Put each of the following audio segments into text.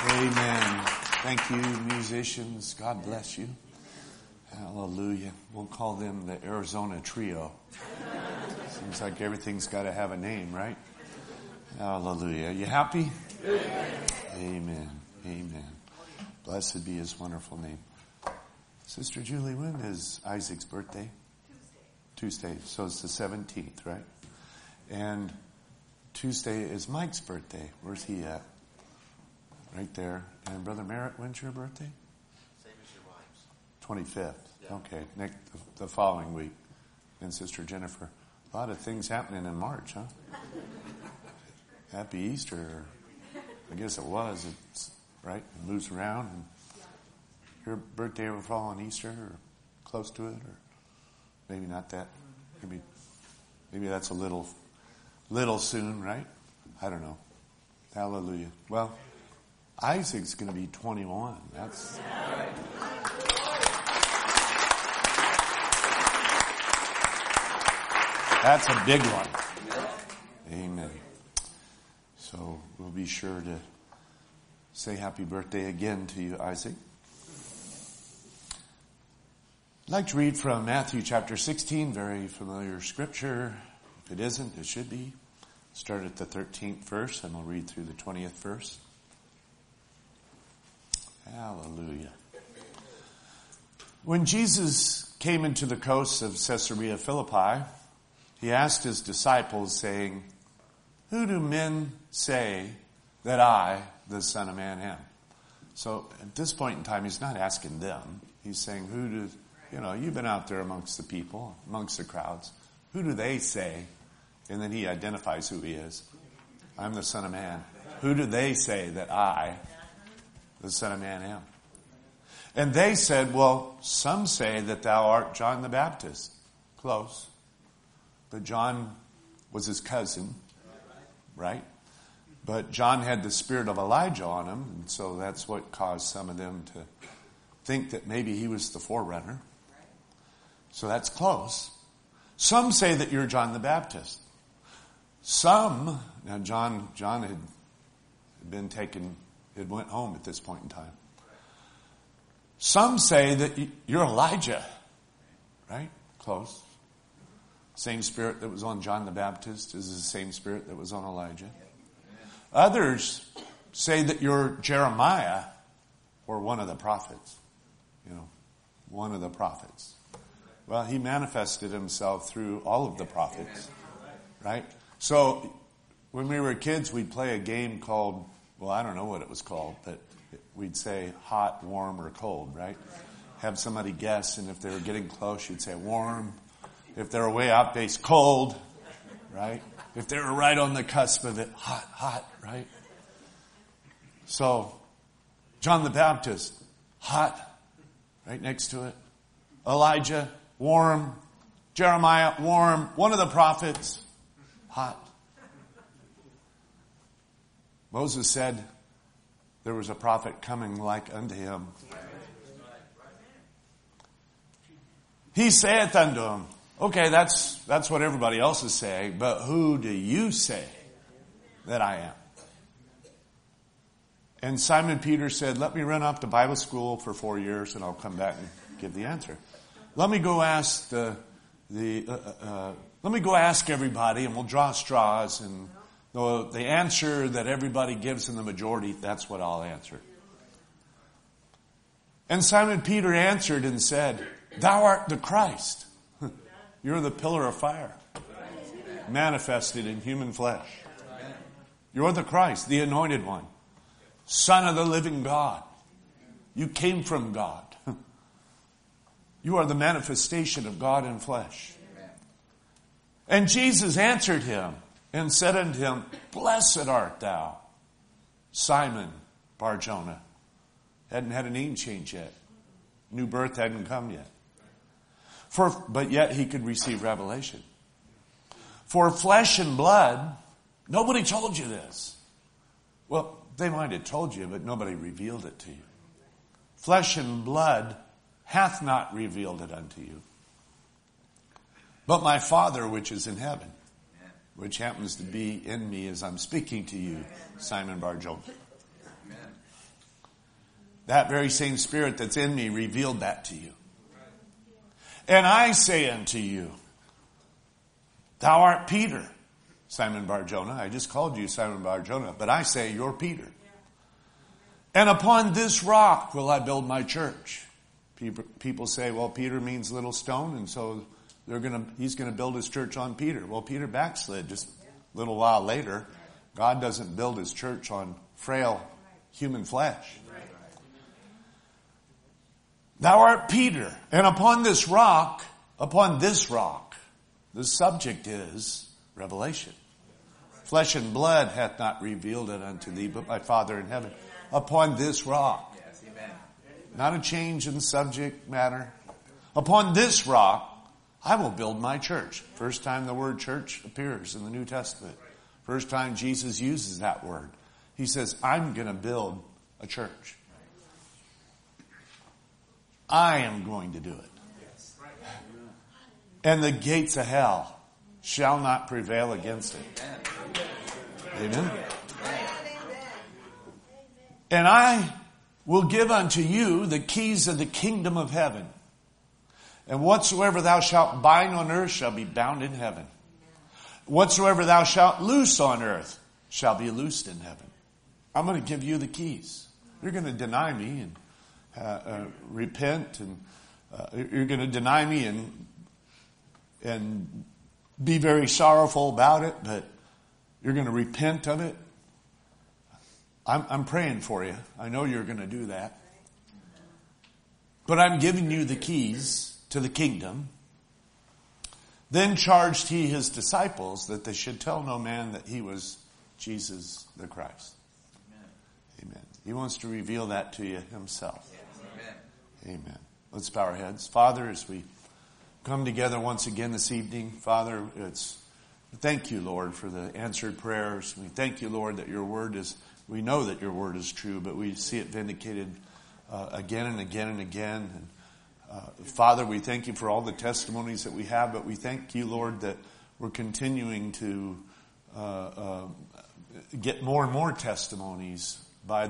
Amen. Thank you, musicians. God bless you. Hallelujah. We'll call them the Arizona Trio. Seems like everything's got to have a name, right? Hallelujah. You happy? Amen. Amen. Blessed be his wonderful name. Sister Julie, when is Isaac's birthday? Tuesday. So it's the 17th, right? And Tuesday is Mike's birthday. Where's he at? Right there. And Brother Merritt, when's your birthday? Same as your wife's. 25th. Yeah. Okay. Next, the following week. And Sister Jennifer. A lot of things happening in March, huh? Happy Easter. I guess it was. It's right. It moves around. And your birthday ever fall on Easter or close to it? Or maybe not that. Maybe that's a little soon, right? I don't know. Hallelujah. Well, Isaac's going to be 21. That's a big one. Amen. So we'll be sure to say happy birthday again to you, Isaac. I'd like to read from Matthew chapter 16, very familiar scripture. If it isn't, it should be. Start at the 13th verse and we'll read through the 20th verse. Hallelujah. When Jesus came into the coasts of Caesarea Philippi, he asked his disciples, saying, "Who do men say that I, the Son of Man, am?" So at this point in time, he's not asking them. He's saying, you've been out there amongst the people, amongst the crowds. Who do they say? And then he identifies who he is. I'm the Son of Man. Who do they say that I, the Son of Man, am? And they said, well, some say that thou art John the Baptist. Close. But John was his cousin, right? But John had the spirit of Elijah on him, and so that's what caused some of them to think that maybe he was the forerunner. So that's close. Some say that you're John the Baptist. Now John had been taken, had went home at this point in time. Some say that you're Elijah, right? Close. Same spirit that was on John the Baptist is the same spirit that was on Elijah. Others say that you're Jeremiah or one of the prophets. One of the prophets. Well, he manifested himself through all of the prophets, right? So when we were kids, we'd play a game called, I don't know what it was called, but we'd say hot, warm, or cold, right? Have somebody guess, and if they were getting close, you'd say warm. If they were way out base, cold, right? If they were right on the cusp of it, hot, right? So, John the Baptist, hot, right next to it. Elijah, warm. Jeremiah, warm. One of the prophets, hot. Moses said there was a prophet coming like unto him. He saith unto him, okay, that's what everybody else is saying, but who do you say that I am? And Simon Peter said, let me run off to Bible school for 4 years and I'll come back and give the answer. Let me go ask everybody and we'll draw straws, and the answer that everybody gives in the majority, that's what I'll answer. And Simon Peter answered and said, thou art the Christ. You're the pillar of fire, manifested in human flesh. You're the Christ, the anointed one, Son of the living God. You came from God. You are the manifestation of God in flesh. And Jesus answered him and said unto him, blessed art thou, Simon Bar-Jonah. Hadn't had a name change yet. New birth hadn't come yet. But yet he could receive revelation. For flesh and blood, nobody told you this. Well, they might have told you, but nobody revealed it to you. Flesh and blood hath not revealed it unto you, but my Father which is in heaven, which happens to be in me as I'm speaking to you, Simon Bar-Jonah. That very same Spirit that's in me revealed that to you. And I say unto you, thou art Peter, Simon Bar-Jonah. I just called you Simon Bar-Jonah, but I say you're Peter. And upon this rock will I build my church. People say, well, Peter means little stone, and so he's going to build his church on Peter. Well, Peter backslid just a little while later. God doesn't build his church on frail human flesh. Thou art Peter, and upon this rock, the subject is revelation. Flesh and blood hath not revealed it unto thee, but my Father in heaven. Upon this rock. Not a change in subject matter. Upon this rock, I will build my church. First time the word church appears in the New Testament. First time Jesus uses that word. He says, I'm going to build a church. I am going to do it. And the gates of hell shall not prevail against it. Amen. And I will give unto you the keys of the kingdom of heaven. And whatsoever thou shalt bind on earth shall be bound in heaven. Whatsoever thou shalt loose on earth shall be loosed in heaven. I'm going to give you the keys. You're going to deny me and repent, and you're going to deny me and be very sorrowful about it, but you're going to repent of it. I'm praying for you. I know you're going to do that. But I'm giving you the keys to the kingdom. Then charged he his disciples that they should tell no man that he was Jesus the Christ. Amen. He wants to reveal that to you himself. Amen. Let's bow our heads. Father, as we come together once again this evening, Father, thank you, Lord, for the answered prayers. We thank you, Lord, that your word we know that your word is true, but we see it vindicated again and again and again. And Father, we thank you for all the testimonies that we have, but we thank you, Lord, that we're continuing to get more and more testimonies by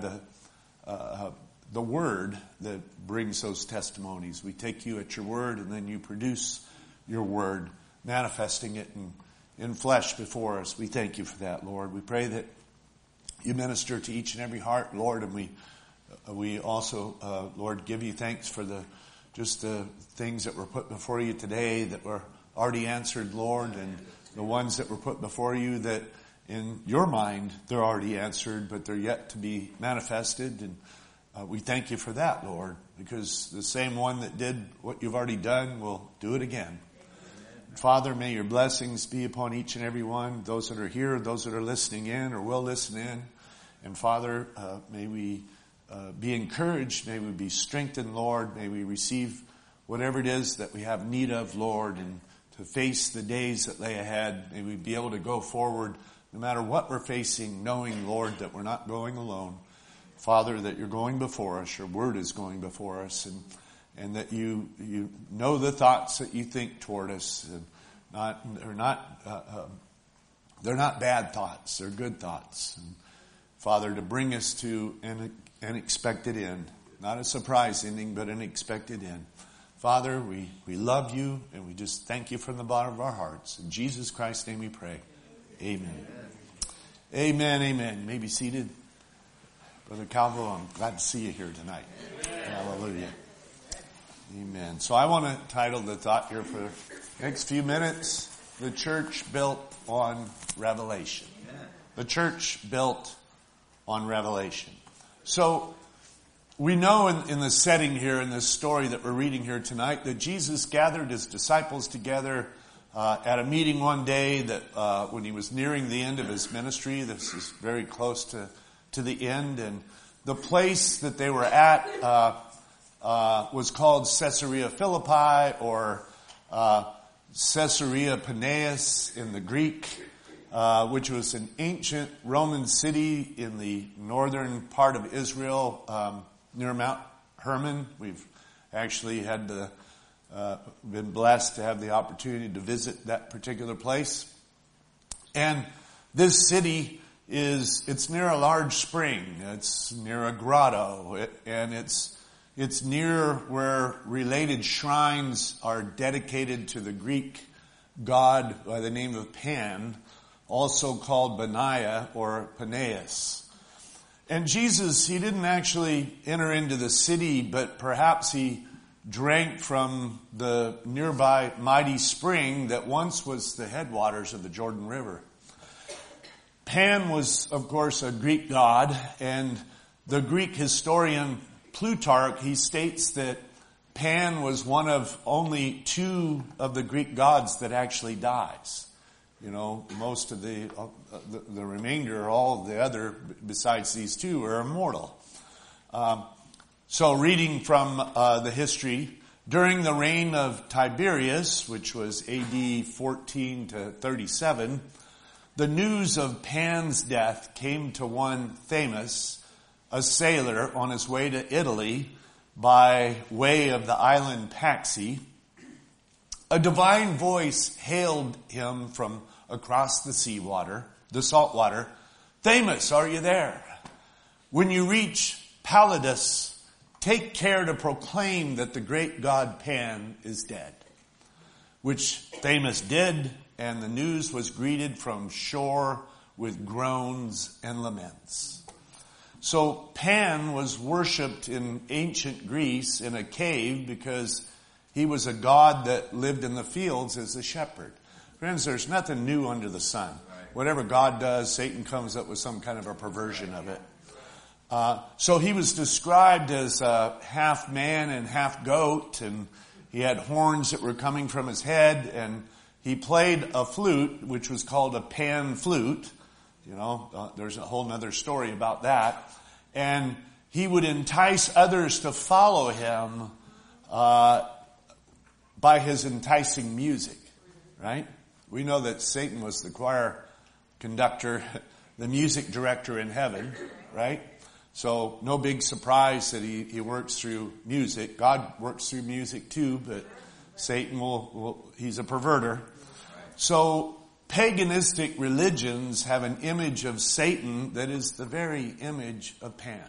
the word that brings those testimonies. We take you at your word, and then you produce your word, manifesting it in flesh before us. We thank you for that, Lord. We pray that you minister to each and every heart, Lord, and we also, Lord, give you thanks for the things that were put before you today that were already answered, Lord, and the ones that were put before you that in your mind they're already answered, but they're yet to be manifested. And we thank you for that, Lord, because the same one that did what you've already done will do it again. Father, may your blessings be upon each and every one, those that are here, those that are listening in or will listen in. And Father, may we be encouraged. May we be strengthened, Lord. May we receive whatever it is that we have need of, Lord, and to face the days that lay ahead. May we be able to go forward no matter what we're facing, knowing, Lord, that we're not going alone. Father, that you're going before us. Your word is going before us. And that you know the thoughts that you think toward us. And they're not bad thoughts. They're good thoughts. And Father, to bring us to an expected end. Not a surprise ending, but an expected end. Father, we love you, and we just thank you from the bottom of our hearts. In Jesus Christ's name we pray. Amen. Amen, amen. You may be seated. Brother Calvo, I'm glad to see you here tonight. Hallelujah. Amen. So I want to title the thought here for the next few minutes, The Church Built on Revelation. The Church Built on Revelation. So we know in the setting here, in this story that we're reading here tonight, that Jesus gathered his disciples together at a meeting one day that when he was nearing the end of his ministry. This is very close to the end. And the place that they were at was called Caesarea Philippi, or Caesarea Paneas in the Greek, which was an ancient Roman city in the northern part of Israel, near Mount Hermon. We've actually had been blessed to have the opportunity to visit that particular place. And this city it's near a large spring. It's near a grotto, and it's near where related shrines are dedicated to the Greek god by the name of Pan, also called Benaiah or Paneas. And Jesus, he didn't actually enter into the city, but perhaps he drank from the nearby mighty spring that once was the headwaters of the Jordan River. Pan was, of course, a Greek god, and the Greek historian Plutarch, he states that Pan was one of only two of the Greek gods that actually dies. You know, most of the remainder, all the other, besides these two, are immortal. So reading from the history, during the reign of Tiberius, which was AD 14 to 37, the news of Pan's death came to one Themis, a sailor on his way to Italy by way of the island Paxi. A divine voice hailed him from across the seawater, the salt water. "Themis, are you there? When you reach Pallidus, take care to proclaim that the great god Pan is dead." Which Themis did, and the news was greeted from shore with groans and laments. So Pan was worshipped in ancient Greece in a cave because he was a god that lived in the fields as a shepherd. Friends, there's nothing new under the sun. Whatever God does, Satan comes up with some kind of a perversion of it. So he was described as half man and half goat, and he had horns that were coming from his head, and he played a flute, which was called a pan flute. You know, there's a whole other story about that. And he would entice others to follow him by his enticing music, right? We know that Satan was the choir conductor, the music director in heaven, right? So no big surprise that he works through music. God works through music too, but Satan he's a perverter. So paganistic religions have an image of Satan that is the very image of Pan.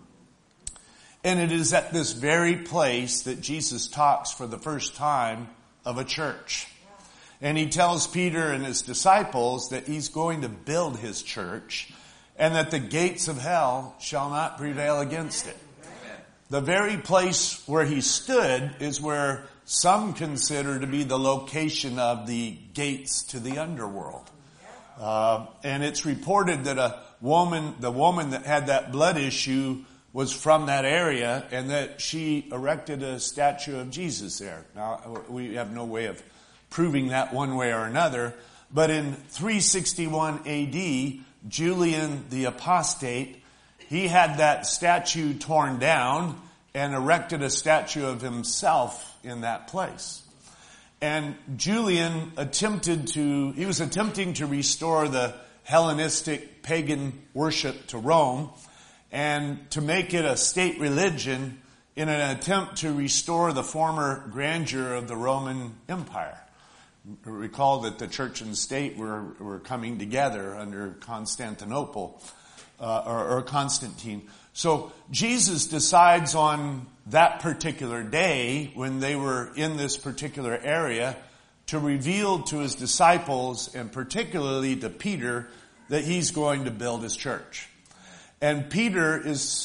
And it is at this very place that Jesus talks for the first time of a church. And he tells Peter and his disciples that he's going to build his church and that the gates of hell shall not prevail against it. The very place where he stood is where some consider to be the location of the gates to the underworld. And it's reported that the woman that had that blood issue was from that area, and that she erected a statue of Jesus there. Now, we have no way of proving that one way or another, but in 361 AD, Julian the Apostate, he had that statue torn down and erected a statue of himself in that place. And Julian was attempting to restore the Hellenistic pagan worship to Rome and to make it a state religion in an attempt to restore the former grandeur of the Roman Empire. Recall that the church and state were coming together under Constantinople, or Constantine. So Jesus decides on that particular day, when they were in this particular area, to reveal to his disciples, and particularly to Peter, that he's going to build his church. And Peter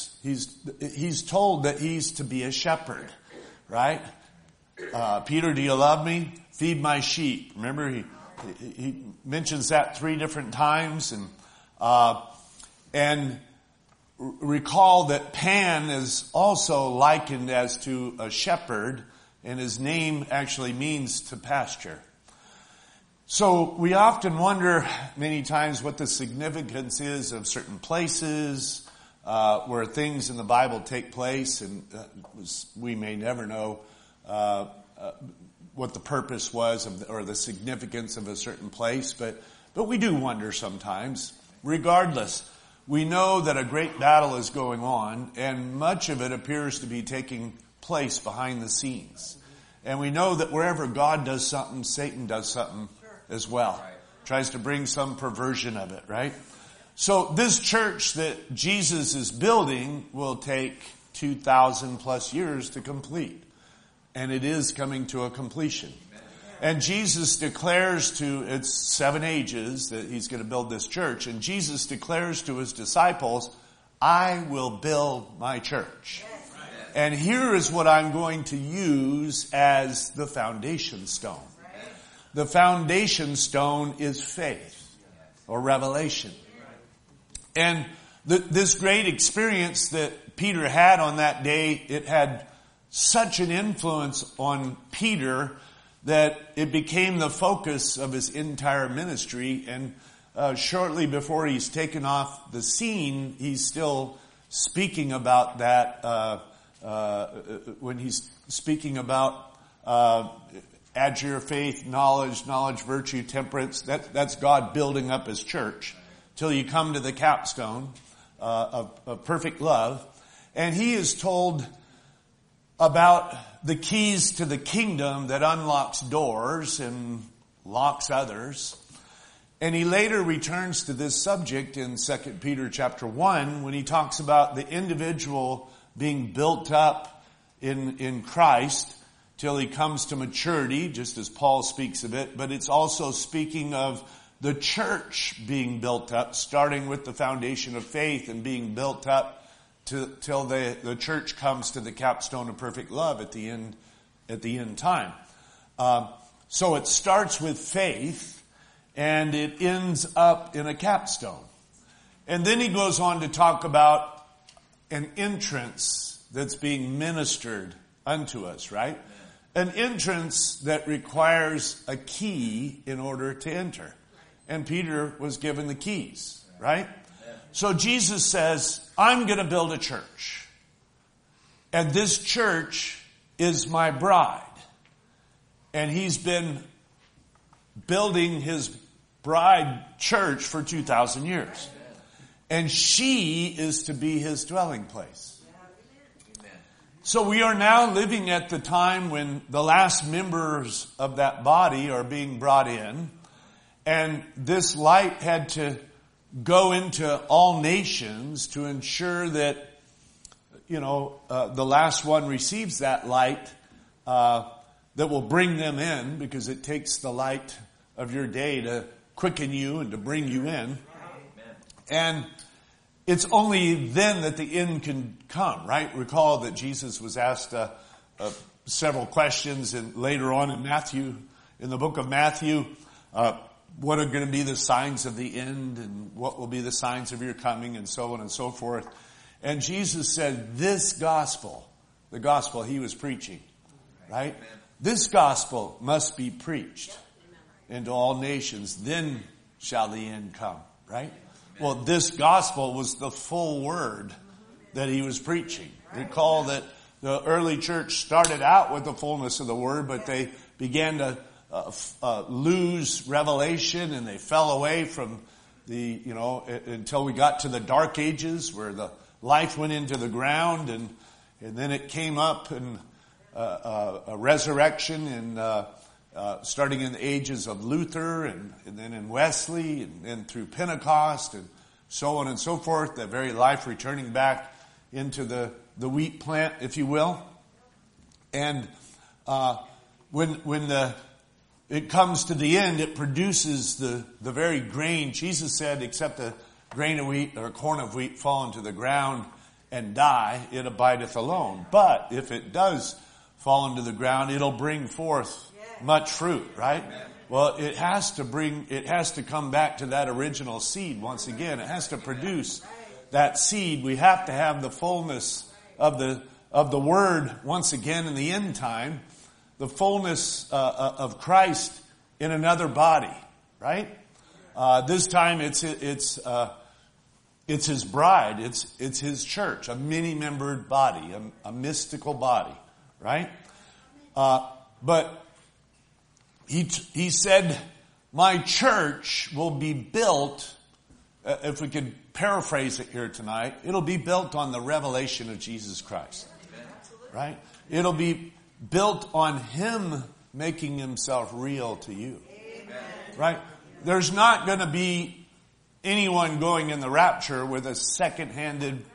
he's told that he's to be a shepherd, right? Peter, do you love me? Feed my sheep. Remember, he mentions that 3 different times, and recall that Pan is also likened as to a shepherd, and his name actually means to pasture. So we often wonder many times what the significance is of certain places where things in the Bible take place, and we may never know what the purpose was or the significance of a certain place, but we do wonder sometimes. Regardless, we know that a great battle is going on, and much of it appears to be taking place behind the scenes. And we know that wherever God does something, Satan does something as well. Tries to bring some perversion of it, right? So this church that Jesus is building will take 2,000 plus years to complete. And it is coming to a completion. And Jesus declares to, it's 7 ages that he's going to build this church. And Jesus declares to his disciples, I will build my church. And here is what I'm going to use as the foundation stone. The foundation stone is faith or revelation. And this great experience that Peter had on that day, it had such an influence on Peter that it became the focus of his entire ministry. And shortly before he's taken off the scene, he's still speaking about that when he's speaking about add to your faith, knowledge, virtue, temperance. That's God building up his church till you come to the capstone of perfect love. And he is told about the keys to the kingdom that unlocks doors and locks others. And he later returns to this subject in 2 Peter chapter 1 when he talks about the individual being built up in Christ till he comes to maturity, just as Paul speaks of it. But it's also speaking of the church being built up, starting with the foundation of faith and being built up till the church comes to the capstone of perfect love at the end time. So it starts with faith and it ends up in a capstone. And then he goes on to talk about an entrance that's being ministered unto us, right? An entrance that requires a key in order to enter. And Peter was given the keys, right? So Jesus says, I'm going to build a church. And this church is my bride. And he's been building his bride church for 2,000 years. And she is to be his dwelling place. So we are now living at the time when the last members of that body are being brought in. And this light had to go into all nations to ensure that, the last one receives that light that will bring them in, because it takes the light of your day to quicken you and to bring you in. And it's only then that the end can come, right? Recall that Jesus was asked several questions, and later on in the book of Matthew, what are going to be the signs of the end, and what will be the signs of your coming, and so on and so forth. And Jesus said, this gospel, the gospel he was preaching, right? Amen. This gospel must be preached into all nations, then shall the end come, right? Amen. Well, this gospel was the full word that he was preaching. Recall that the early church started out with the fullness of the word, but they began to lose revelation, and they fell away from until we got to the dark ages where the life went into the ground, and then it came up in a resurrection starting in the ages of Luther and then in Wesley and then through Pentecost and so on and so forth, that very life returning back into the wheat plant, if you will. And when it comes to the end, it produces the very grain. Jesus said, except a grain of wheat or a corn of wheat fall into the ground and die, it abideth alone. But if it does fall into the ground, it'll bring forth much fruit, right? Well, it has to come back to that original seed once again. It has to produce that seed. We have to have the fullness of the word once again in the end time. The fullness of Christ in another body, right? This time it's his bride, it's his church, a many-membered body, a mystical body, right? But he said, my church will be built, if we could paraphrase it here tonight, it'll be built on the revelation of Jesus Christ, right? It'll be built on him making himself real to you. Amen. Right? There's not going to be anyone going in the rapture with a second-handed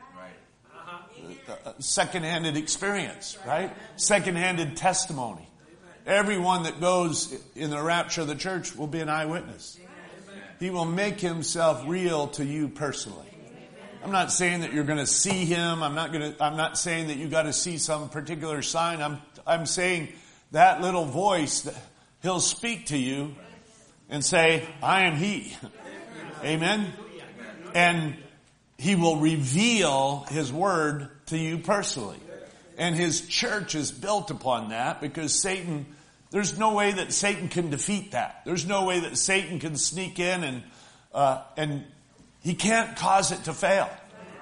experience, right? Second-handed testimony. Everyone that goes in the rapture of the church will be an eyewitness. He will make himself real to you personally. I'm not saying that you're going to see him. I'm not saying that you got to see some particular sign. I'm saying that little voice, that he'll speak to you and say, I am he. Amen. And he will reveal his word to you personally. And his church is built upon that, because Satan, there's no way that Satan can defeat that. There's no way that Satan can sneak in and he can't cause it to fail.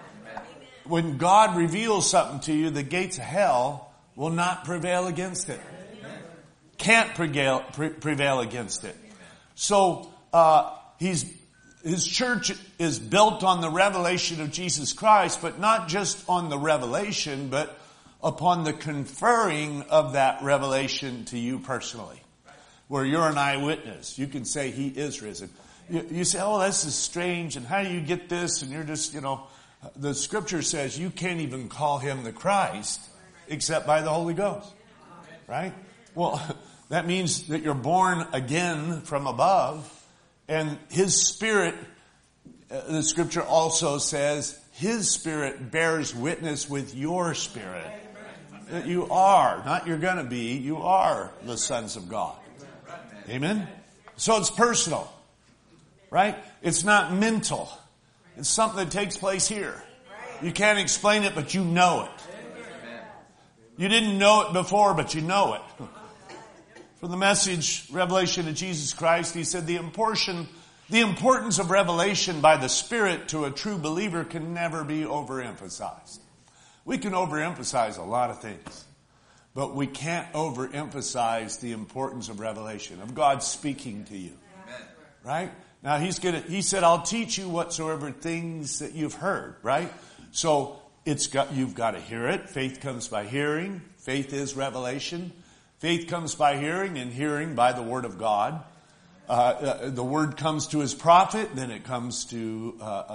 When God reveals something to you, the gates of hell will not prevail against it. Can't prevail against it. So his church is built on the revelation of Jesus Christ, but not just on the revelation, but upon the conferring of that revelation to you personally. Where you're an eyewitness. You can say he is risen. You say, oh, this is strange, and how do you get this? And you're just, the scripture says you can't even call him the Christ except by the Holy Ghost. Right? Well, that means that you're born again from above, and his Spirit, the scripture also says, his Spirit bears witness with your spirit that you are, not you're going to be, you are the sons of God. Amen? So it's personal. Right? It's not mental. It's something that takes place here. You can't explain it, but you know it. You didn't know it before, but you know it. From the Message, Revelation of Jesus Christ, he said the importance of revelation by the Spirit to a true believer can never be overemphasized. We can overemphasize a lot of things, but we can't overemphasize the importance of revelation, of God speaking to you. Right? Now he said, I'll teach you whatsoever things that you've heard, right? So you've got to hear it. Faith comes by hearing. Faith is revelation. Faith comes by hearing, and hearing by the word of God. The word comes to his prophet, then it comes to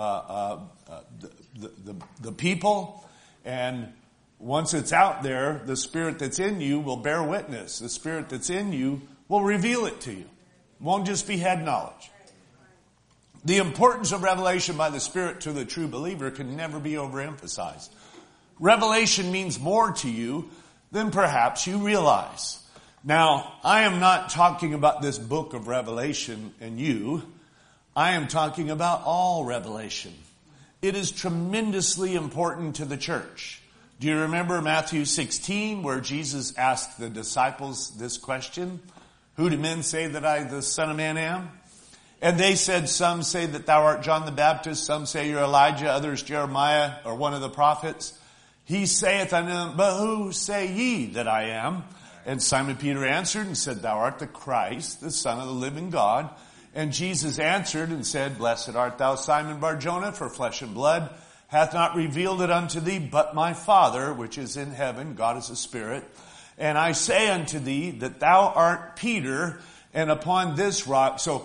the people, and once it's out there, the Spirit that's in you will bear witness. The Spirit that's in you will reveal it to you. It won't just be head knowledge. The importance of revelation by the Spirit to the true believer can never be overemphasized. Revelation means more to you than perhaps you realize. Now, I am not talking about this book of Revelation and you. I am talking about all revelation. It is tremendously important to the church. Do you remember Matthew 16, where Jesus asked the disciples this question? Who do men say that I, the Son of Man, am? And they said, some say that thou art John the Baptist, some say you're Elijah, others Jeremiah or one of the prophets. He saith unto them, but who say ye that I am? And Simon Peter answered and said, thou art the Christ, the Son of the living God. And Jesus answered and said, blessed art thou, Simon Bar-Jonah, for flesh and blood hath not revealed it unto thee, but my Father, which is in heaven. God is a spirit. And I say unto thee that thou art Peter, and upon this rock. So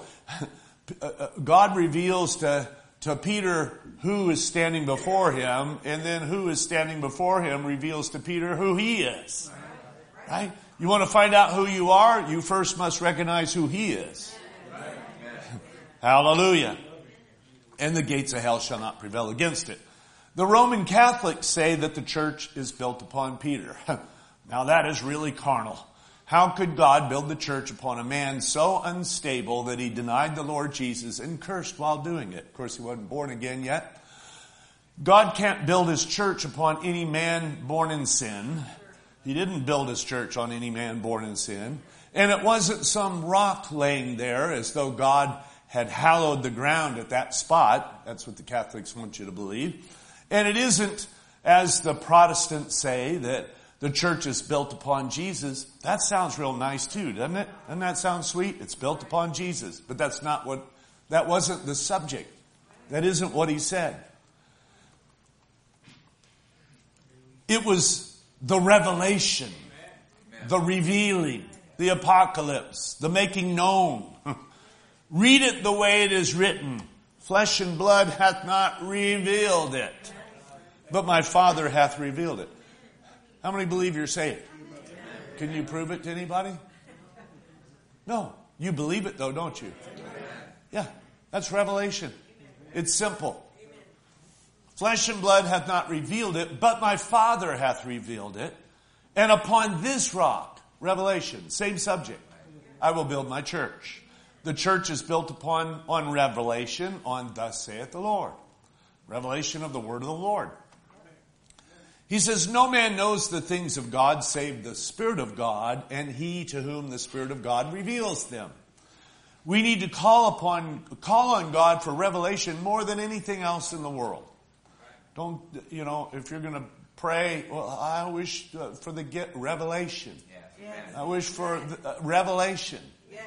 God reveals to Peter who is standing before him, and then who is standing before him reveals to Peter who he is. Right? You want to find out who you are? You first must recognize who he is. Hallelujah. And the gates of hell shall not prevail against it. The Roman Catholics say that the church is built upon Peter. Now that is really carnal. How could God build the church upon a man so unstable that he denied the Lord Jesus and cursed while doing it? Of course, he wasn't born again yet. God can't build his church upon any man born in sin. He didn't build his church on any man born in sin. And it wasn't some rock laying there as though God had hallowed the ground at that spot. That's what the Catholics want you to believe. And it isn't, as the Protestants say, that the church is built upon Jesus. That sounds real nice too, doesn't it? Doesn't that sound sweet? It's built upon Jesus. But that wasn't the subject. That isn't what he said. It was the revelation, the revealing, the apocalypse, the making known. Read it the way it is written. Flesh and blood hath not revealed it, but my Father hath revealed it. How many believe you're saved? Can you prove it to anybody? No. You believe it though, don't you? Yeah. That's revelation. It's simple. Flesh and blood hath not revealed it, but my Father hath revealed it. And upon this rock, revelation, same subject, I will build my church. The church is built on revelation, on thus saith the Lord. Revelation of the word of the Lord. He says, no man knows the things of God save the Spirit of God, and he to whom the Spirit of God reveals them. We need to call on God for revelation more than anything else in the world. Don't, if you're going to pray, well, I wish for the revelation. Yes. I wish for revelation. Yes.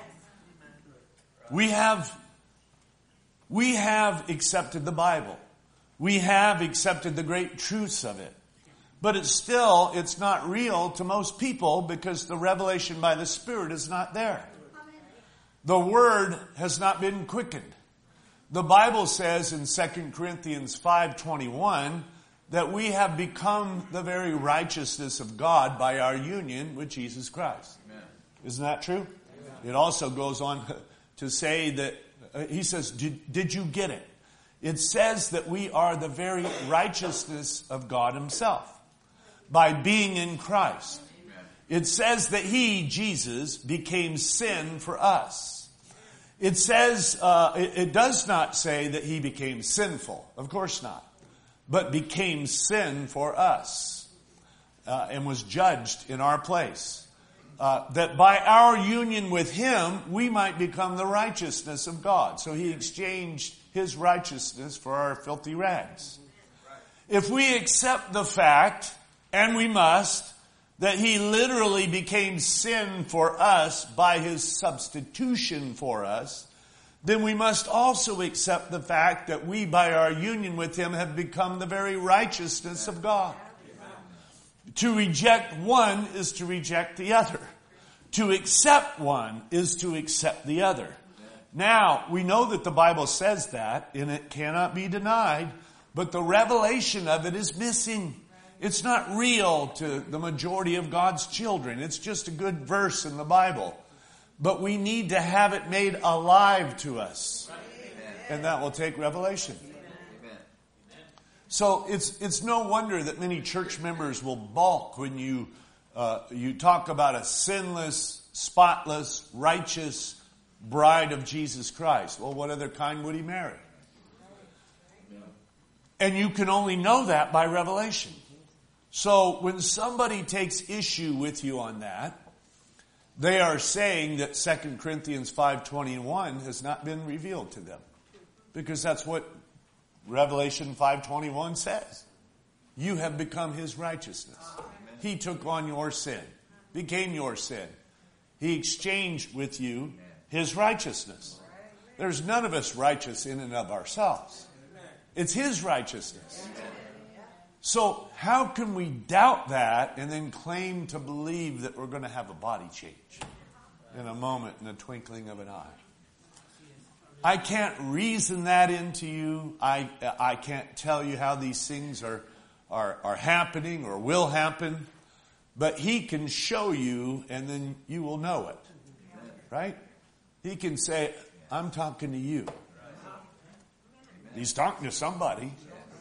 We have accepted the Bible. We have accepted the great truths of it. But it's not real to most people because the revelation by the Spirit is not there. The Word has not been quickened. The Bible says in 2 Corinthians 5:21 that we have become the very righteousness of God by our union with Jesus Christ. Amen. Isn't that true? Amen. It also goes on to say that, he says, did you get it? It says that we are the very righteousness of God himself by being in Christ. Amen. It says that he, Jesus, became sin for us. It says, it does not say that he became sinful. Of course not. But became sin for us. And was judged in our place. That by our union with him, we might become the righteousness of God. So he exchanged his righteousness for our filthy rags. If we accept the fact, and we must, that he literally became sin for us by his substitution for us, then we must also accept the fact that we, by our union with him, have become the very righteousness of God. To reject one is to reject the other. To accept one is to accept the other. Now, we know that the Bible says that, and it cannot be denied, but the revelation of it is missing. It's not real to the majority of God's children. It's just a good verse in the Bible. But we need to have it made alive to us. And that will take revelation. So it's no wonder that many church members will balk when you talk about a sinless, spotless, righteous bride of Jesus Christ. Well, what other kind would he marry? And you can only know that by revelation. So when somebody takes issue with you on that, they are saying that 2 Corinthians 5:21 has not been revealed to them. Because that's what Revelation 5:21 says. You have become his righteousness. He took on your sin, became your sin. He exchanged with you his righteousness. There's none of us righteous in and of ourselves. It's his righteousness. So how can we doubt that and then claim to believe that we're going to have a body change in a moment, in a twinkling of an eye? I can't reason that into you. I can't tell you how these things are happening or will happen. But he can show you and then you will know it. Right? He can say, I'm talking to you. He's talking to somebody.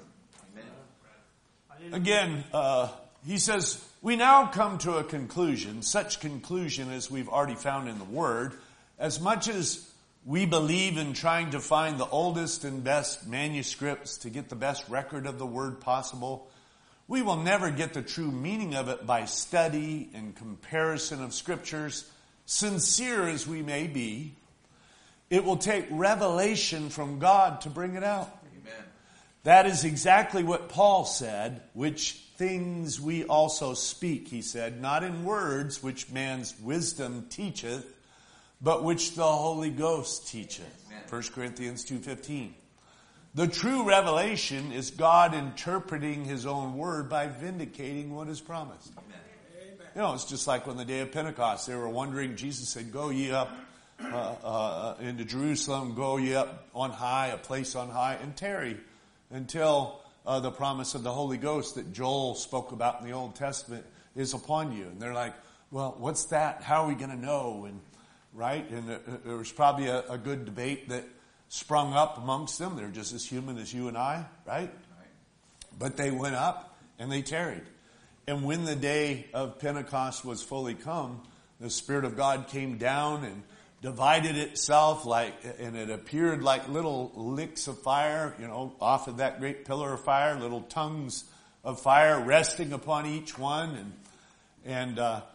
Again, he says, we now come to a conclusion, such conclusion as we've already found in the Word. As much as we believe in trying to find the oldest and best manuscripts to get the best record of the Word possible, we will never get the true meaning of it by study and comparison of Scriptures, sincere as we may be. It will take revelation from God to bring it out. That is exactly what Paul said, which things we also speak, he said, not in words which man's wisdom teacheth, but which the Holy Ghost teacheth. 1 Corinthians 2:15. The true revelation is God interpreting his own word by vindicating what is promised. Amen. You know, it's just like on the day of Pentecost, they were wondering, Jesus said, go ye up into Jerusalem, go ye up on high, a place on high, and tarry until the promise of the Holy Ghost that Joel spoke about in the Old Testament is upon you. And they're like, well, what's that? How are we going to know? And right? And there was probably a good debate that sprung up amongst them. They're just as human as you and I, right? But they went up and they tarried. And when the day of Pentecost was fully come, the Spirit of God came down and divided itself and it appeared like little licks of fire, off of that great pillar of fire, little tongues of fire resting upon each one. And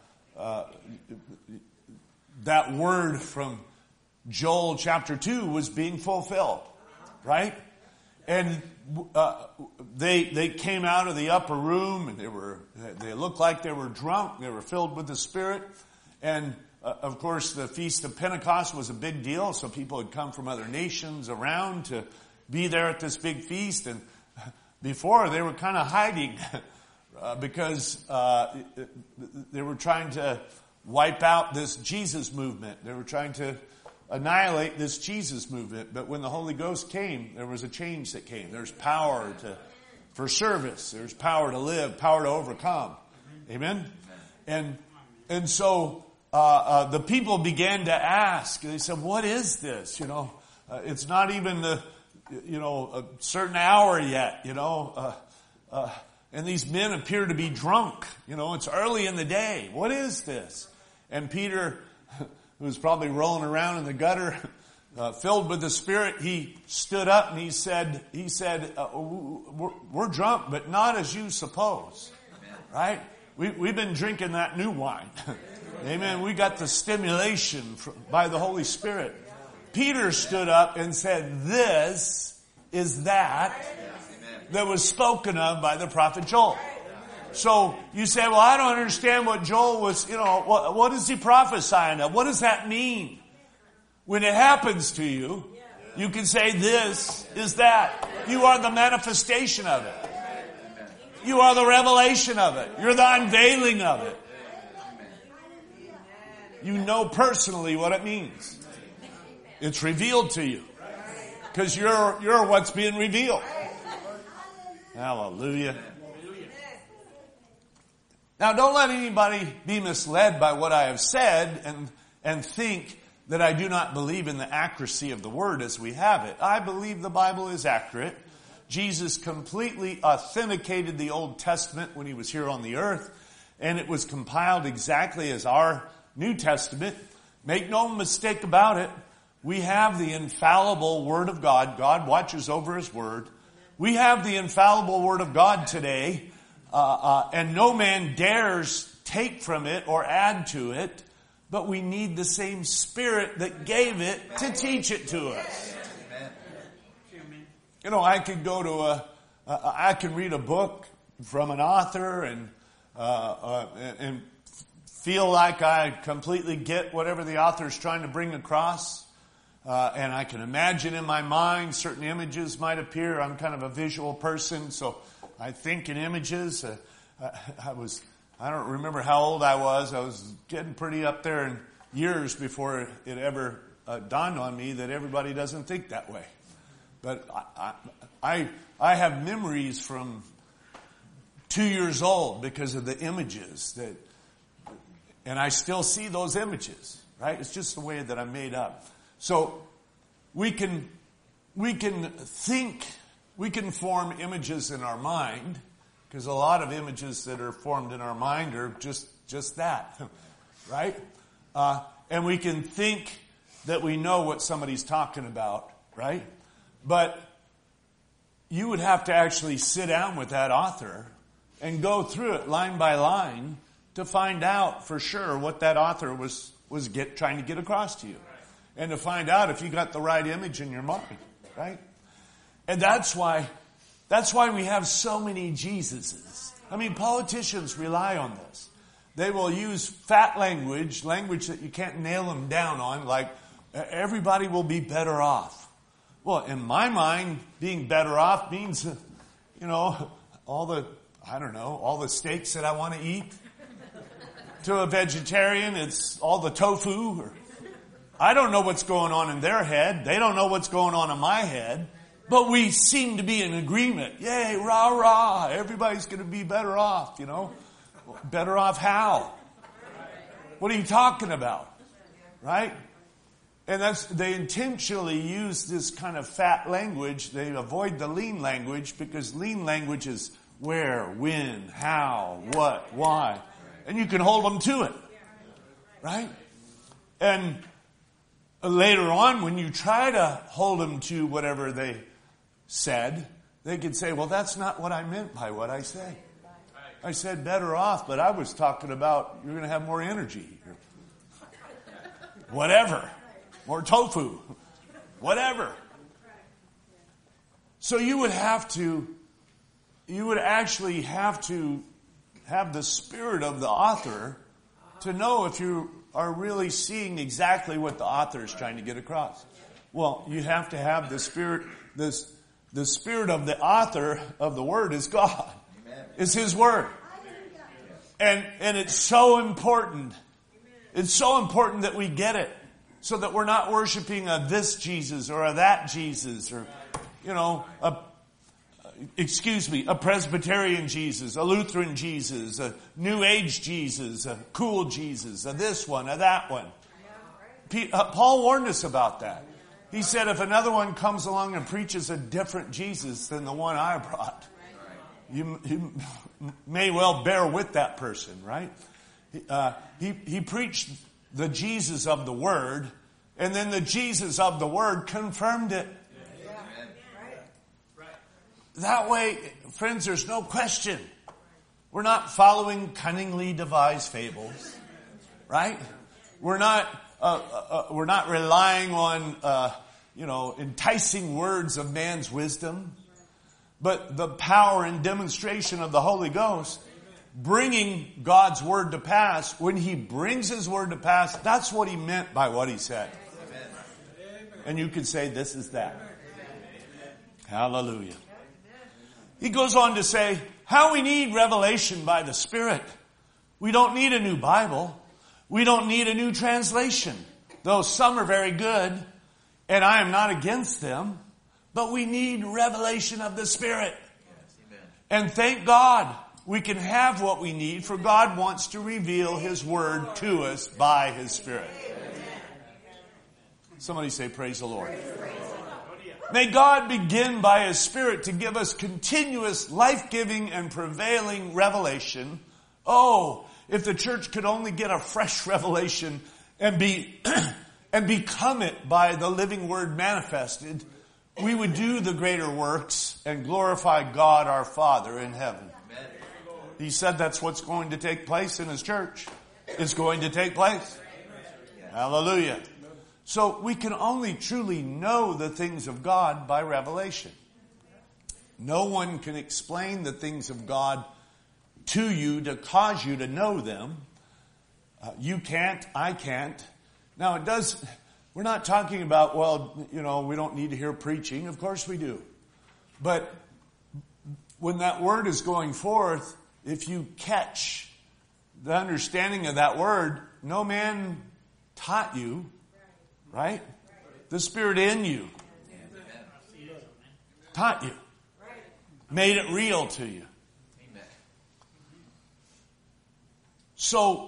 that word from Joel chapter 2 was being fulfilled, right? And they came out of the upper room and they looked like they were drunk. They were filled with the Spirit. And of course, the Feast of Pentecost was a big deal. So people had come from other nations around to be there at this big feast. And before they were kind of hiding because they were trying to wipe out this Jesus movement. They were trying to annihilate this Jesus movement. But when the Holy Ghost came, there was a change that came. There's power for service. There's power to live, power to overcome. Amen? And so the people began to ask. They said, what is this? It's not even a certain hour yet, and these men appear to be drunk. It's early in the day. What is this? And Peter, who was probably rolling around in the gutter, filled with the Spirit, he stood up and he said, we're drunk, but not as you suppose. Right? We've been drinking that new wine. Amen. We got the stimulation by the Holy Spirit. Peter stood up and said, this is that was spoken of by the prophet Joel. So you say, well, I don't understand what Joel was, what is he prophesying of? What does that mean? When it happens to you, you can say this is that. You are the manifestation of it. You are the revelation of it. You're the unveiling of it. You know personally what it means. It's revealed to you. Because you're what's being revealed. Hallelujah. Now, don't let anybody be misled by what I have said and think that I do not believe in the accuracy of the Word as we have it. I believe the Bible is accurate. Jesus completely authenticated the Old Testament when he was here on the earth, and it was compiled exactly as our New Testament. Make no mistake about it. We have the infallible Word of God. God watches over His Word. We have the infallible Word of God today. And no man dares take from it or add to it, but we need the same Spirit that gave it to teach it to us. I could go to I can read a book from an author and feel like I completely get whatever the author is trying to bring across. And I can imagine in my mind certain images might appear. I'm kind of a visual person, so I think in images. I don't remember how old I was. I was getting pretty up there in years before it ever dawned on me that everybody doesn't think that way. But I have memories from 2 years old because of the images and I still see those images, right? It's just the way that I'm made up. So we can form images in our mind, because a lot of images that are formed in our mind are just that, right? And we can think that we know what somebody's talking about, right? But you would have to actually sit down with that author and go through it line by line to find out for sure what that author was trying to get across to you. And to find out if you got the right image in your mind, right? And that's why we have so many Jesuses. I mean, politicians rely on this. They will use fat language that you can't nail them down on, like everybody will be better off. Well, in my mind, being better off means, all the steaks that I want to eat. To a vegetarian, it's all the tofu. I don't know what's going on in their head. They don't know what's going on in my head. But we seem to be in agreement. Yay, rah, rah. Everybody's going to be better off, you know. Better off how? What are you talking about? Right? And they intentionally use this kind of fat language. They avoid the lean language because lean language is where, when, how, what, why. And you can hold them to it. Right? And later on, when you try to hold them to whatever they said, they could say, well, that's not what I meant by what I said. I said better off, but I was talking about you're going to have more energy. Whatever. More tofu. Whatever. So you would actually have to have the spirit of the author to know if you are really seeing exactly what the author is trying to get across. Well, you have to have the spirit, the spirit of the author of the word is God. It's His word. And it's so important. It's so important that we get it. So that we're not worshiping a this Jesus or a that Jesus or, a Presbyterian Jesus, a Lutheran Jesus, a New Age Jesus, a cool Jesus, a this one, a that one. Paul warned us about that. He said if another one comes along and preaches a different Jesus than the one I brought, you may well bear with that person, right? He preached the Jesus of the Word, and then the Jesus of the Word confirmed it. That way, friends, there's no question. We're not following cunningly devised fables, right? We're not relying on, enticing words of man's wisdom, but the power and demonstration of the Holy Ghost bringing God's word to pass. When He brings His word to pass, that's what He meant by what He said. And you could say this is that. Hallelujah. He goes on to say how we need revelation by the Spirit. We don't need a new Bible. We don't need a new translation. Though some are very good, and I am not against them, but we need revelation of the Spirit. And thank God we can have what we need, for God wants to reveal His word to us by His Spirit. Somebody say, praise the Lord. May God begin by His Spirit to give us continuous, life-giving, and prevailing revelation. Oh, if the church could only get a fresh revelation and become it by the living word manifested, we would do the greater works and glorify God our Father in heaven. He said that's what's going to take place in His church. It's going to take place. Hallelujah. So we can only truly know the things of God by revelation. No one can explain the things of God to you to cause you to know them. You can't, I can't. Now we're not talking about, we don't need to hear preaching. Of course we do. But when that word is going forth, if you catch the understanding of that word, no man taught you, right? The Spirit in you taught you, made it real to you. So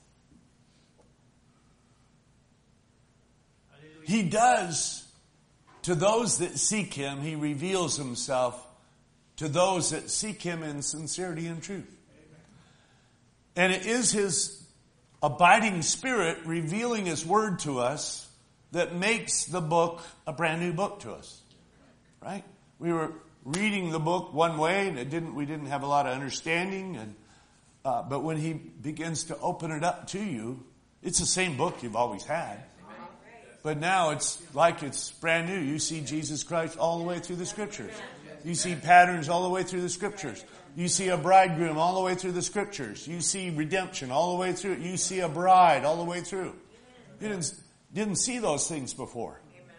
He does, to those that seek Him, He reveals Himself to those that seek Him in sincerity and truth. And it is His abiding Spirit revealing His word to us that makes the book a brand new book to us. Right? We were reading the book one way and we didn't have a lot of understanding. But when He begins to open it up to you, it's the same book you've always had. But now it's like it's brand new. You see Jesus Christ all the way through the Scriptures. You see patterns all the way through the Scriptures. You see a bridegroom all the way through the Scriptures. You see redemption all the way through. You see a bride all the way through. You didn't see those things before.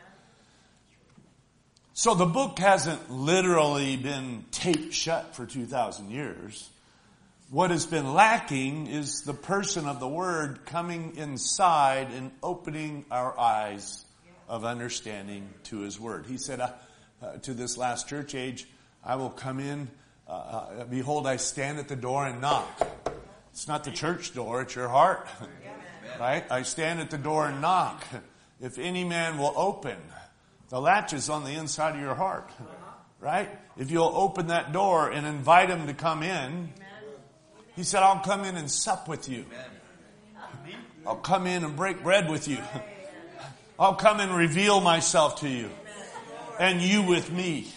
So the book hasn't literally been taped shut for 2,000 years. What has been lacking is the person of the Word coming inside and opening our eyes of understanding to His Word. He said to this last church age, I will come in, behold, I stand at the door and knock. It's not the church door, it's your heart. Right? I stand at the door and knock. If any man will open, the latch is on the inside of your heart. Right? If you'll open that door and invite him to come in, He said, I'll come in and sup with you. I'll come in and break bread with you. I'll come and reveal myself to you. And you with me.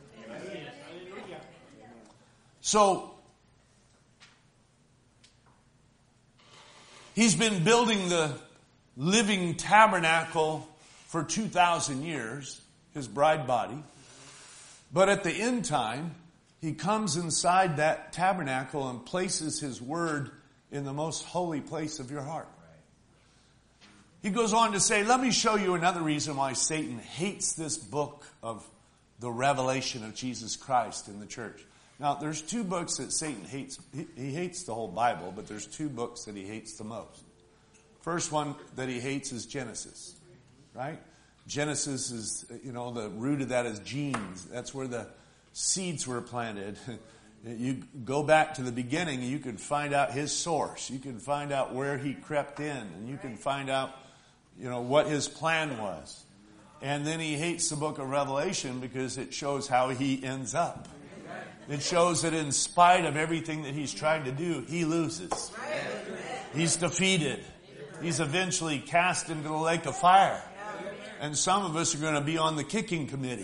So, He's been building the living tabernacle for 2,000 years, His bride body. But at the end time, He comes inside that tabernacle and places His Word in the most holy place of your heart. He goes on to say, let me show you another reason why Satan hates this book of the revelation of Jesus Christ in the church. Now, there's two books that Satan hates. He hates the whole Bible, but there's two books that he hates the most. First one that he hates is Genesis, right? Genesis is, the root of that is genes. That's where the seeds were planted. You go back to the beginning, you can find out his source. You can find out where he crept in, and you can find out, what his plan was. And then he hates the book of Revelation because it shows how he ends up. It shows that in spite of everything that he's trying to do, he loses. He's defeated. He's eventually cast into the lake of fire. And some of us are going to be on the kicking committee.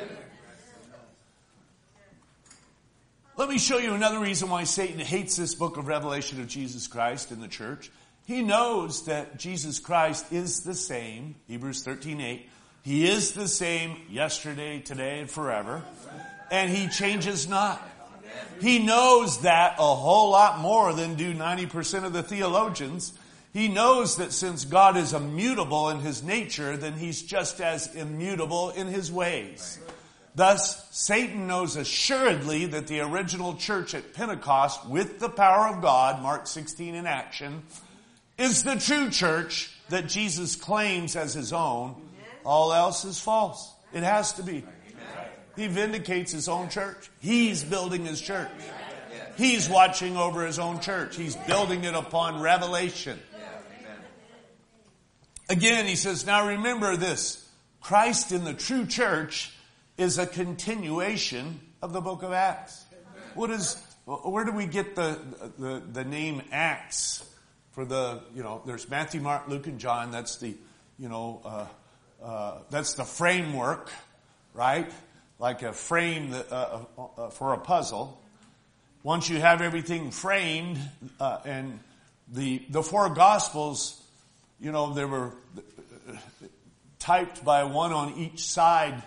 Let me show you another reason why Satan hates this book of Revelation of Jesus Christ in the church. He knows that Jesus Christ is the same, Hebrews 13:8. He is the same yesterday, today, and forever. And He changes not. He knows that a whole lot more than do 90% of the theologians. He knows that since God is immutable in His nature, then He's just as immutable in His ways. Thus, Satan knows assuredly that the original church at Pentecost, with the power of God, Mark 16 in action, is the true church that Jesus claims as His own. All else is false. It has to be. He vindicates His own church. He's building His church. He's watching over His own church. He's building it upon revelation. Again, he says, now remember this. Christ in the true church is a continuation of the book of Acts. Where do we get the name Acts? For there's Matthew, Mark, Luke, and John. That's the framework, right? Like a frame for a puzzle. Once you have everything framed, and the four Gospels, they were typed by one on each side,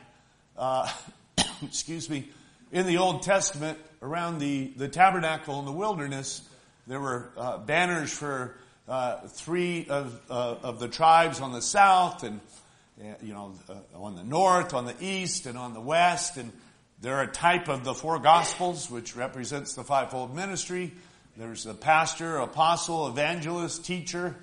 in the Old Testament around the tabernacle in the wilderness. There were banners for three of the tribes on the south, and on the north, on the east, and on the west. And they're a type of the four Gospels, which represents the fivefold ministry. There's a pastor, apostle, evangelist, teacher.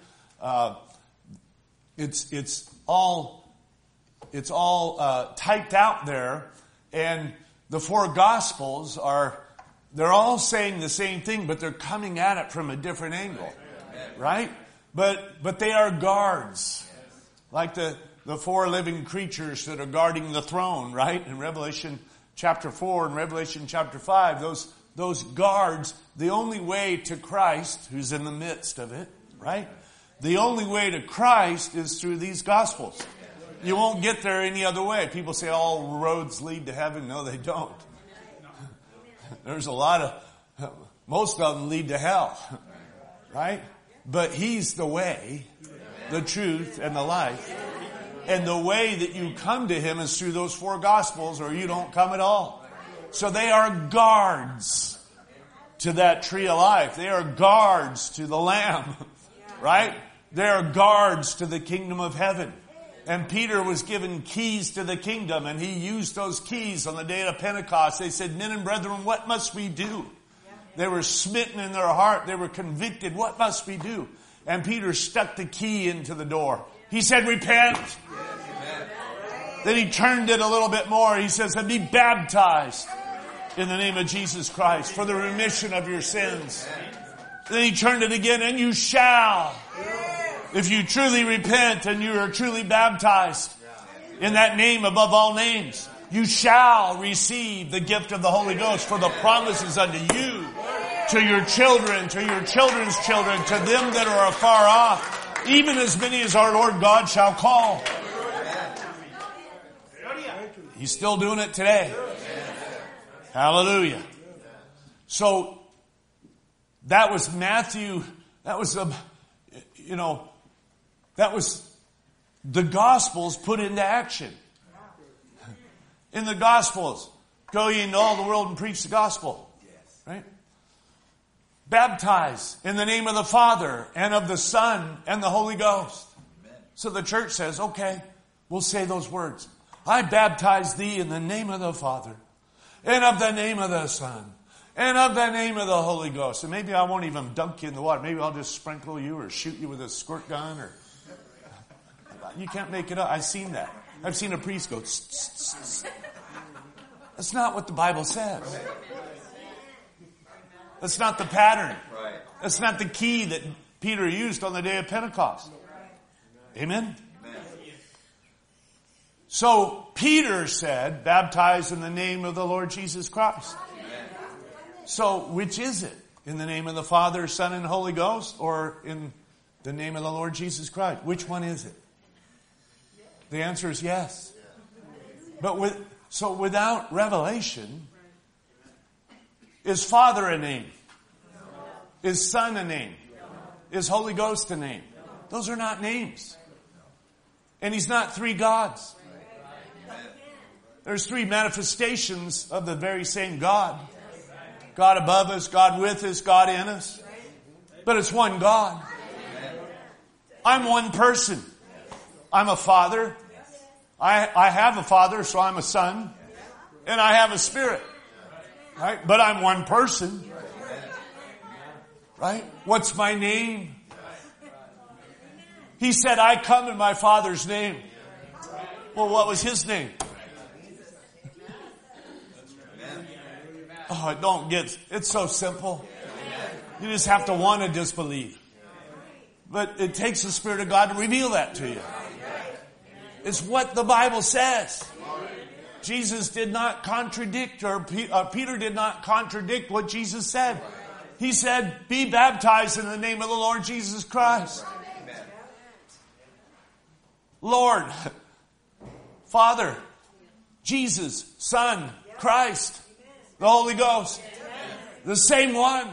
It's all typed out there, and the four Gospels they're all saying the same thing, but they're coming at it from a different angle, right? But they are guards, like the four living creatures that are guarding the throne, right? In Revelation chapter 4 and Revelation chapter 5, those guards, the only way to Christ, who's in the midst of it, right? The only way to Christ is through these Gospels. You won't get there any other way. People say all roads lead to heaven. No, they don't. There's most of them lead to hell, right? But He's the way, the truth, and the life. And the way that you come to Him is through those four Gospels, or you don't come at all. So they are guards to that tree of life. They are guards to the Lamb, right? They are guards to the kingdom of heaven. And Peter was given keys to the kingdom, and he used those keys on the day of Pentecost. They said, men and brethren, what must we do? They were smitten in their heart. They were convicted. What must we do? And Peter stuck the key into the door. He said, repent. Then he turned it a little bit more. He says, and be baptized in the name of Jesus Christ for the remission of your sins. Then he turned it again, and you shall, if you truly repent and you are truly baptized in that name above all names, you shall receive the gift of the Holy Ghost, for the promise is unto you, to your children, to your children's children, to them that are afar off, even as many as our Lord God shall call. He's still doing it today. Hallelujah. So, that was Matthew, that was the Gospels put into action. In the Gospels, go ye into all the world and preach the gospel. Right? Baptize in the name of the Father and of the Son and the Holy Ghost. So the church says, okay, we'll say those words. I baptize thee in the name of the Father and of the name of the Son and of the name of the Holy Ghost. And maybe I won't even dunk you in the water. Maybe I'll just sprinkle you or shoot you with a squirt gun. Or you can't make it up. I've seen that. I've seen a priest go, tss, tss, tss. That's not what the Bible says. That's not the pattern. That's not the key that Peter used on the day of Pentecost. Amen? So Peter said, baptize in the name of the Lord Jesus Christ. So which is it? In the name of the Father, Son, and Holy Ghost, or in the name of the Lord Jesus Christ? Which one is it? The answer is yes. But without revelation, is Father a name? Is Son a name? Is Holy Ghost a name? Those are not names. And He's not three gods. There's three manifestations of the very same God. God above us, God with us, God in us. But it's one God. I'm one person. I'm a father. I have a father, so I'm a son. And I have a spirit. Right? But I'm one person. Right? What's my name? He said, I come in my Father's name. Well, what was His name? Oh, it's so simple. You just have to want to disbelieve. But it takes the Spirit of God to reveal that to you. It's what the Bible says. Jesus did not contradict, or Peter did not contradict what Jesus said. He said, be baptized in the name of the Lord Jesus Christ. Lord, Father, Jesus, Son, Christ, the Holy Ghost. The same one.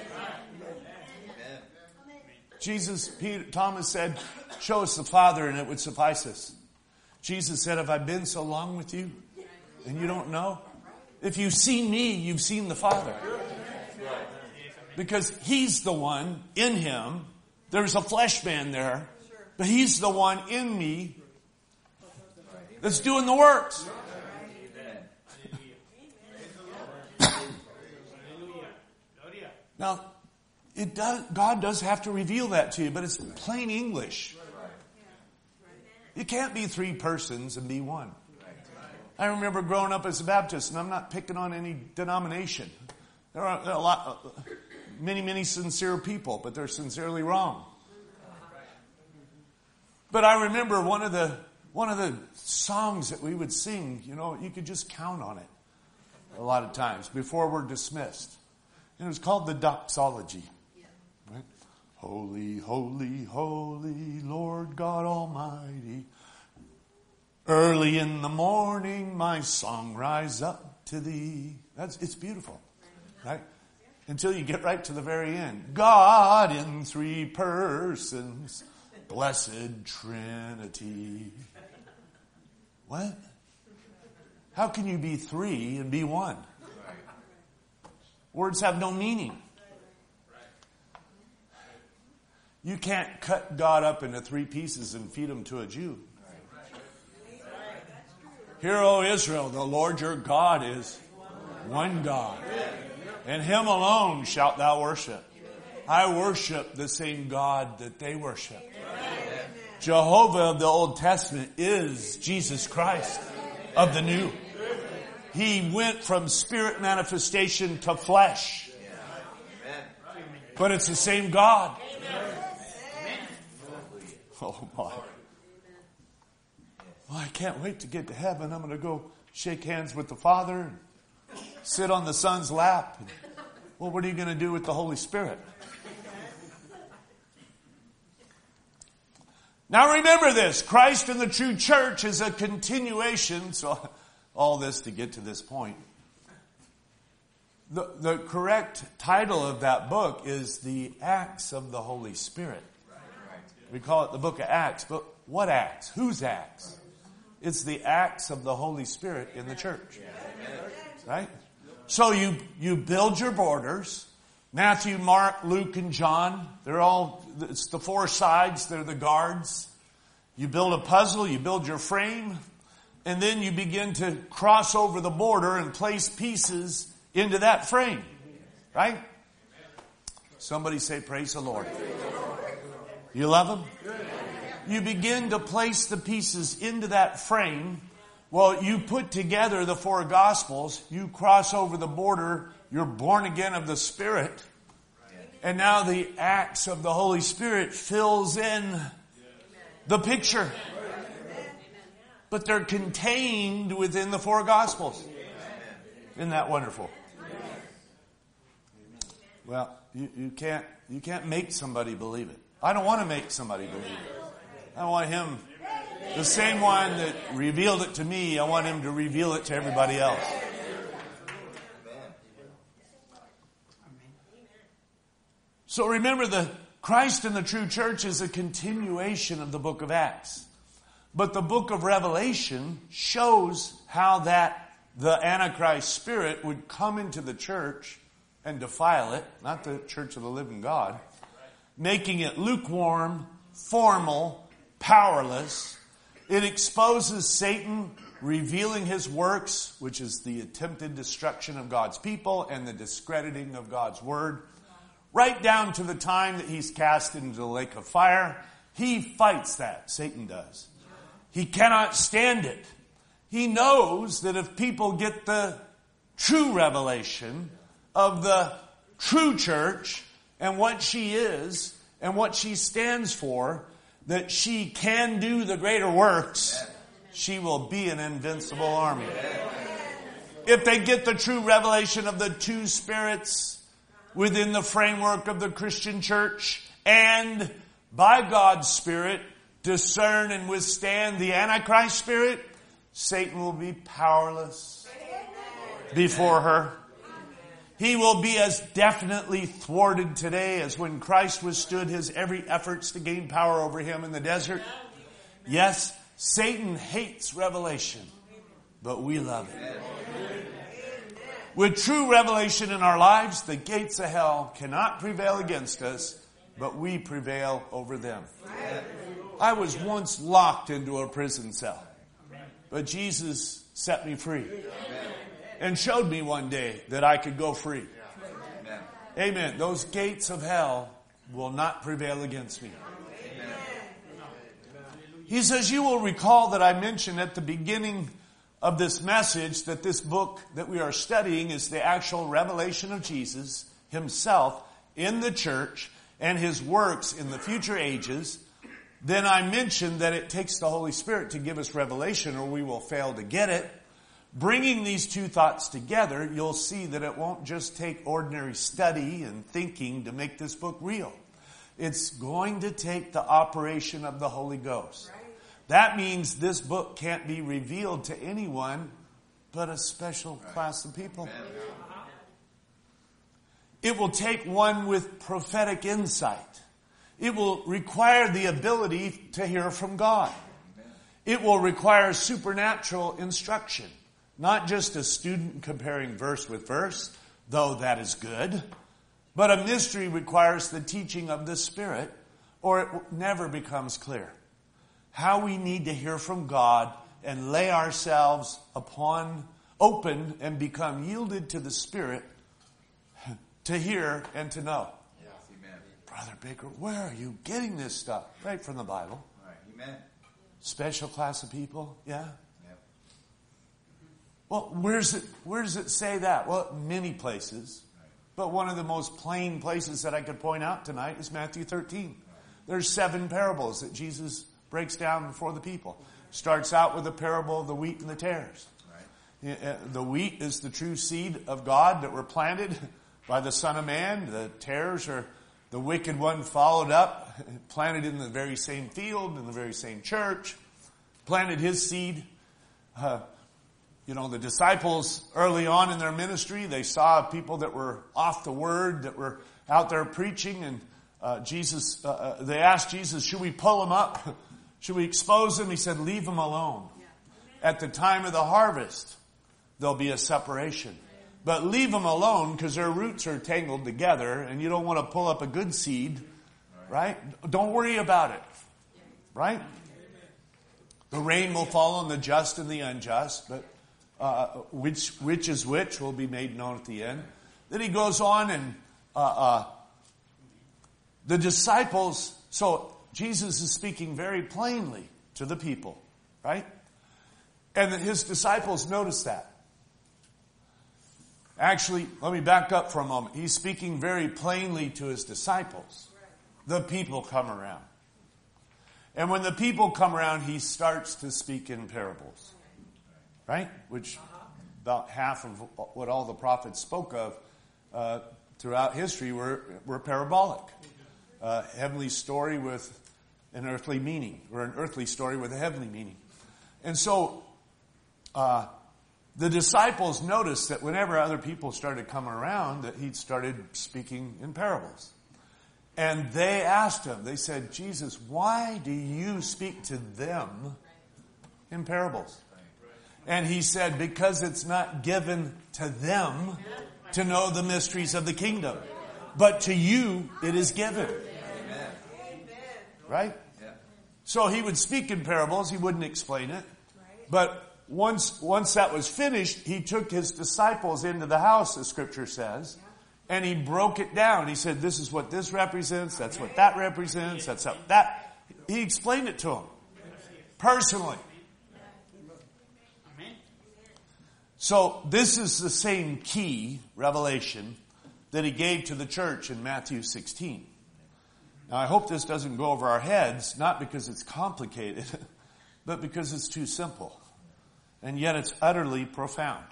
Thomas said, show us the Father and it would suffice us. Jesus said, have I been so long with you and you don't know? If you've seen me, you've seen the Father. Because He's the one in Him. There's a flesh man there. But He's the one in me that's doing the works. Now, God does have to reveal that to you, but it's plain English. You can't be three persons and be one. I remember growing up as a Baptist, and I'm not picking on any denomination. There are many sincere people, but they're sincerely wrong. But I remember one of the songs that we would sing, you could just count on it a lot of times before we're dismissed. And it was called the Doxology. Right? Holy, holy, holy, Lord God Almighty. Early in the morning, my song rise up to Thee. It's beautiful, right? Until you get right to the very end. God in three persons, blessed Trinity. What? How can you be three and be one? Words have no meaning. You can't cut God up into three pieces and feed them to a Jew. Hear, O Israel, the Lord your God is one God. And him alone shalt thou worship. I worship the same God that they worship. Jehovah of the Old Testament is Jesus Christ of the New. He went from spirit manifestation to flesh. But it's the same God. Oh my. Well, I can't wait to get to heaven. I'm going to go shake hands with the Father and sit on the Son's lap. Well, what are you going to do with the Holy Spirit? Now remember this, Christ and the true church is a continuation, so all this to get to this point. The correct title of that book is The Acts of the Holy Spirit. We call it the book of Acts, but what Acts? Whose Acts? It's the Acts of the Holy Spirit in the church. Right? So you build your borders. Matthew, Mark, Luke, and John, it's the four sides, they're the guards. You build a puzzle, you build your frame, and then you begin to cross over the border and place pieces into that frame. Right? Somebody say, praise the Lord. You love Him? You begin to place the pieces into that frame. Well, you put together the four Gospels, you cross over the border, you're born again of the Spirit. And now the Acts of the Holy Spirit fills in the picture. But they're contained within the four Gospels. Isn't that wonderful? Well, you can't make somebody believe it. I don't want to make somebody believe it. I want Him, the same one that revealed it to me, I want Him to reveal it to everybody else. So remember, the Christ and the true church is a continuation of the book of Acts. But the book of Revelation shows how that the Antichrist spirit would come into the church and defile it, not the church of the living God, making it lukewarm, formal, powerless. It exposes Satan, revealing his works, which is the attempted destruction of God's people and the discrediting of God's word, right down to the time that he's cast into the lake of fire. He fights that, Satan does. He cannot stand it. He knows that if people get the true revelation of the true church and what she is and what she stands for, that she can do the greater works, she will be an invincible army. If they get the true revelation of the two spirits within the framework of the Christian church, and by God's Spirit discern and withstand the Antichrist spirit, Satan will be powerless before her. He will be as definitely thwarted today as when Christ withstood his every efforts to gain power over him in the desert. Yes, Satan hates revelation, but we love it. With true revelation in our lives, the gates of hell cannot prevail against us, but we prevail over them. I was once locked into a prison cell, but Jesus set me free and showed me one day that I could go free. Amen. Those gates of hell will not prevail against me. He says, you will recall that I mentioned at the beginning of this message that this book that we are studying is the actual revelation of Jesus himself in the church and his works in the future ages. Then I mentioned that it takes the Holy Spirit to give us revelation or we will fail to get it. Bringing these two thoughts together, you'll see that it won't just take ordinary study and thinking to make this book real. It's going to take the operation of the Holy Ghost. That means this book can't be revealed to anyone but a special class of people. It will take one with prophetic insight. It will require the ability to hear from God. It will require supernatural instruction. Not just a student comparing verse with verse, though that is good. But a mystery requires the teaching of the Spirit, or it never becomes clear. How we need to hear from God and lay ourselves open and become yielded to the Spirit to hear and to know. Yes, amen. Brother Baker, where are you getting this stuff? Right from the Bible. All right, amen. Special class of people, yeah. Yep. Well, where does it say that? Well, many places. Right. But one of the most plain places that I could point out tonight is Matthew 13. Right. There's 7 parables that Jesus breaks down before the people. Starts out with the parable of the wheat and the tares. Right. The wheat is the true seed of God that were planted by the Son of Man. The tares are the wicked one followed up, planted in the very same field, in the very same church, planted his seed. The disciples early on in their ministry, they saw people that were off the word, that were out there preaching, and they asked Jesus, should we pull them up? Should we expose them? He said, leave them alone. At the time of the harvest, there'll be a separation. But leave them alone because their roots are tangled together and you don't want to pull up a good seed, right? Don't worry about it, right? The rain will fall on the just and the unjust, but which is which will be made known at the end. Then he goes on and the disciples, so Jesus is speaking very plainly to the people, right? And his disciples notice that. Actually, let me back up for a moment. He's speaking very plainly to his disciples. The people come around. And when the people come around, he starts to speak in parables. Right? Which about half of what all the prophets spoke of throughout history were parabolic. Heavenly story with an earthly meaning, or an earthly story with a heavenly meaning. And so, the disciples noticed that whenever other people started coming around, that he started speaking in parables. And they asked him, they said, Jesus, why do you speak to them in parables? And he said, because it's not given to them to know the mysteries of the kingdom, but to you it is given. Right? So he would speak in parables, he wouldn't explain it. But once that was finished, he took his disciples into the house, the scripture says, and he broke it down. He said, this is what this represents, that's what that represents, that's how that. He explained it to them personally. So this is the same key revelation that he gave to the church in Matthew 16. Now I hope this doesn't go over our heads, not because it's complicated, but because it's too simple. And yet it's utterly profound.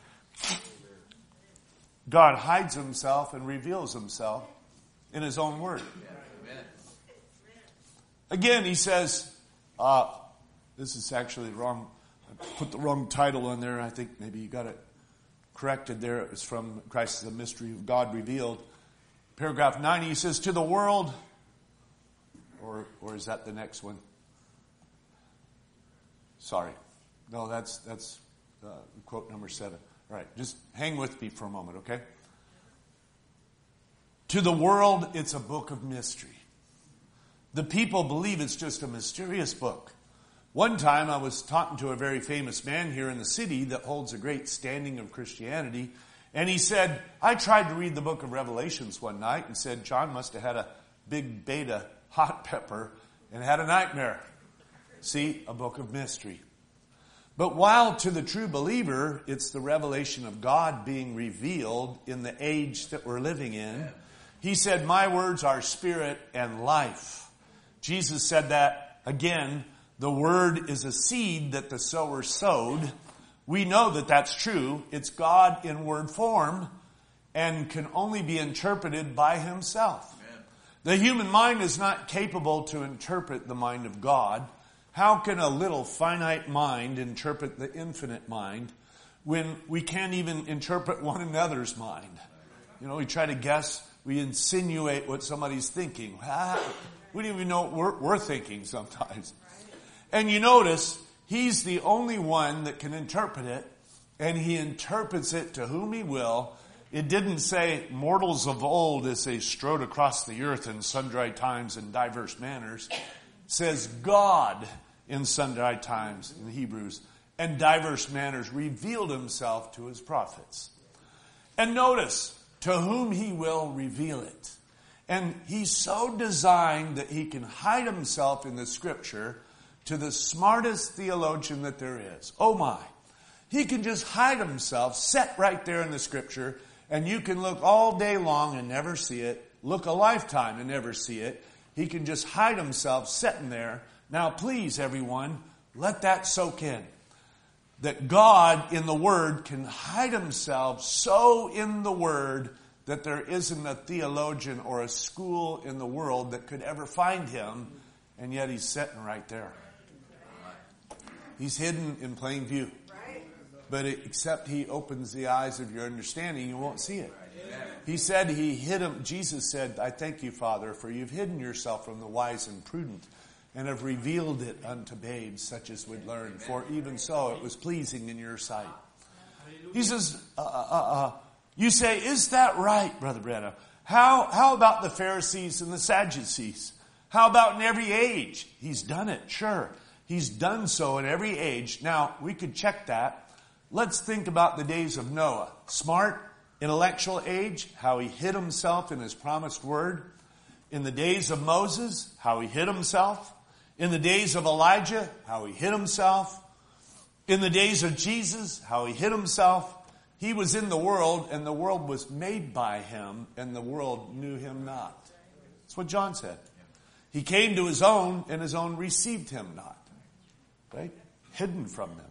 God hides himself and reveals himself in his own word. Again, he says, this is actually wrong. I put the wrong title on there. I think maybe you got it corrected there. It's from Christ is the Mystery of God Revealed. Paragraph 90, he says, to the world, or is that the next one? Sorry. No, that's quote number 7. All right, just hang with me for a moment, okay? To the world, it's a book of mystery. The people believe it's just a mysterious book. One time I was talking to a very famous man here in the city that holds a great standing of Christianity, and he said, I tried to read the book of Revelations one night and said, John must have had a big beta hot pepper and had a nightmare. See, a book of mystery. But while to the true believer, it's the revelation of God being revealed in the age that we're living in, he said, my words are spirit and life. Jesus said that again, the word is a seed that the sower sowed. We know that that's true. It's God in word form and can only be interpreted by himself. Amen. The human mind is not capable to interpret the mind of God. How can a little finite mind interpret the infinite mind when we can't even interpret one another's mind? You know, we try to guess, we insinuate what somebody's thinking. We don't even know what we're thinking sometimes. And you notice, he's the only one that can interpret it, and he interprets it to whom he will. It didn't say mortals of old as they strode across the earth in sundry times in diverse manners. It says God in sundry times in the Hebrews and diverse manners revealed himself to his prophets. And notice, to whom he will reveal it. And he's so designed that he can hide himself in the scripture to the smartest theologian that there is. Oh my. He can just hide himself, set right there in the scripture, and you can look all day long and never see it, look a lifetime and never see it. He can just hide himself sitting there. Now please, everyone, let that soak in. That God in the Word can hide himself so in the Word that there isn't a theologian or a school in the world that could ever find him, and yet he's sitting right there. He's hidden in plain view. But except he opens the eyes of your understanding, you won't see it. He said he hid him. Jesus said, I thank you, Father, for you've hidden yourself from the wise and prudent and have revealed it unto babes such as would learn. For even so it was pleasing in your sight. He says, you say, is that right, Brother Brenna? How about the Pharisees and the Sadducees? How about in every age? He's done it, sure. He's done so in every age. Now, we could check that. Let's think about the days of Noah. Smart, intellectual age, how he hid himself in his promised word. In the days of Moses, how he hid himself. In the days of Elijah, how he hid himself. In the days of Jesus, how he hid himself. He was in the world, and the world was made by him, and the world knew him not. That's what John said. He came to his own, and his own received him not. Right? Hidden from them.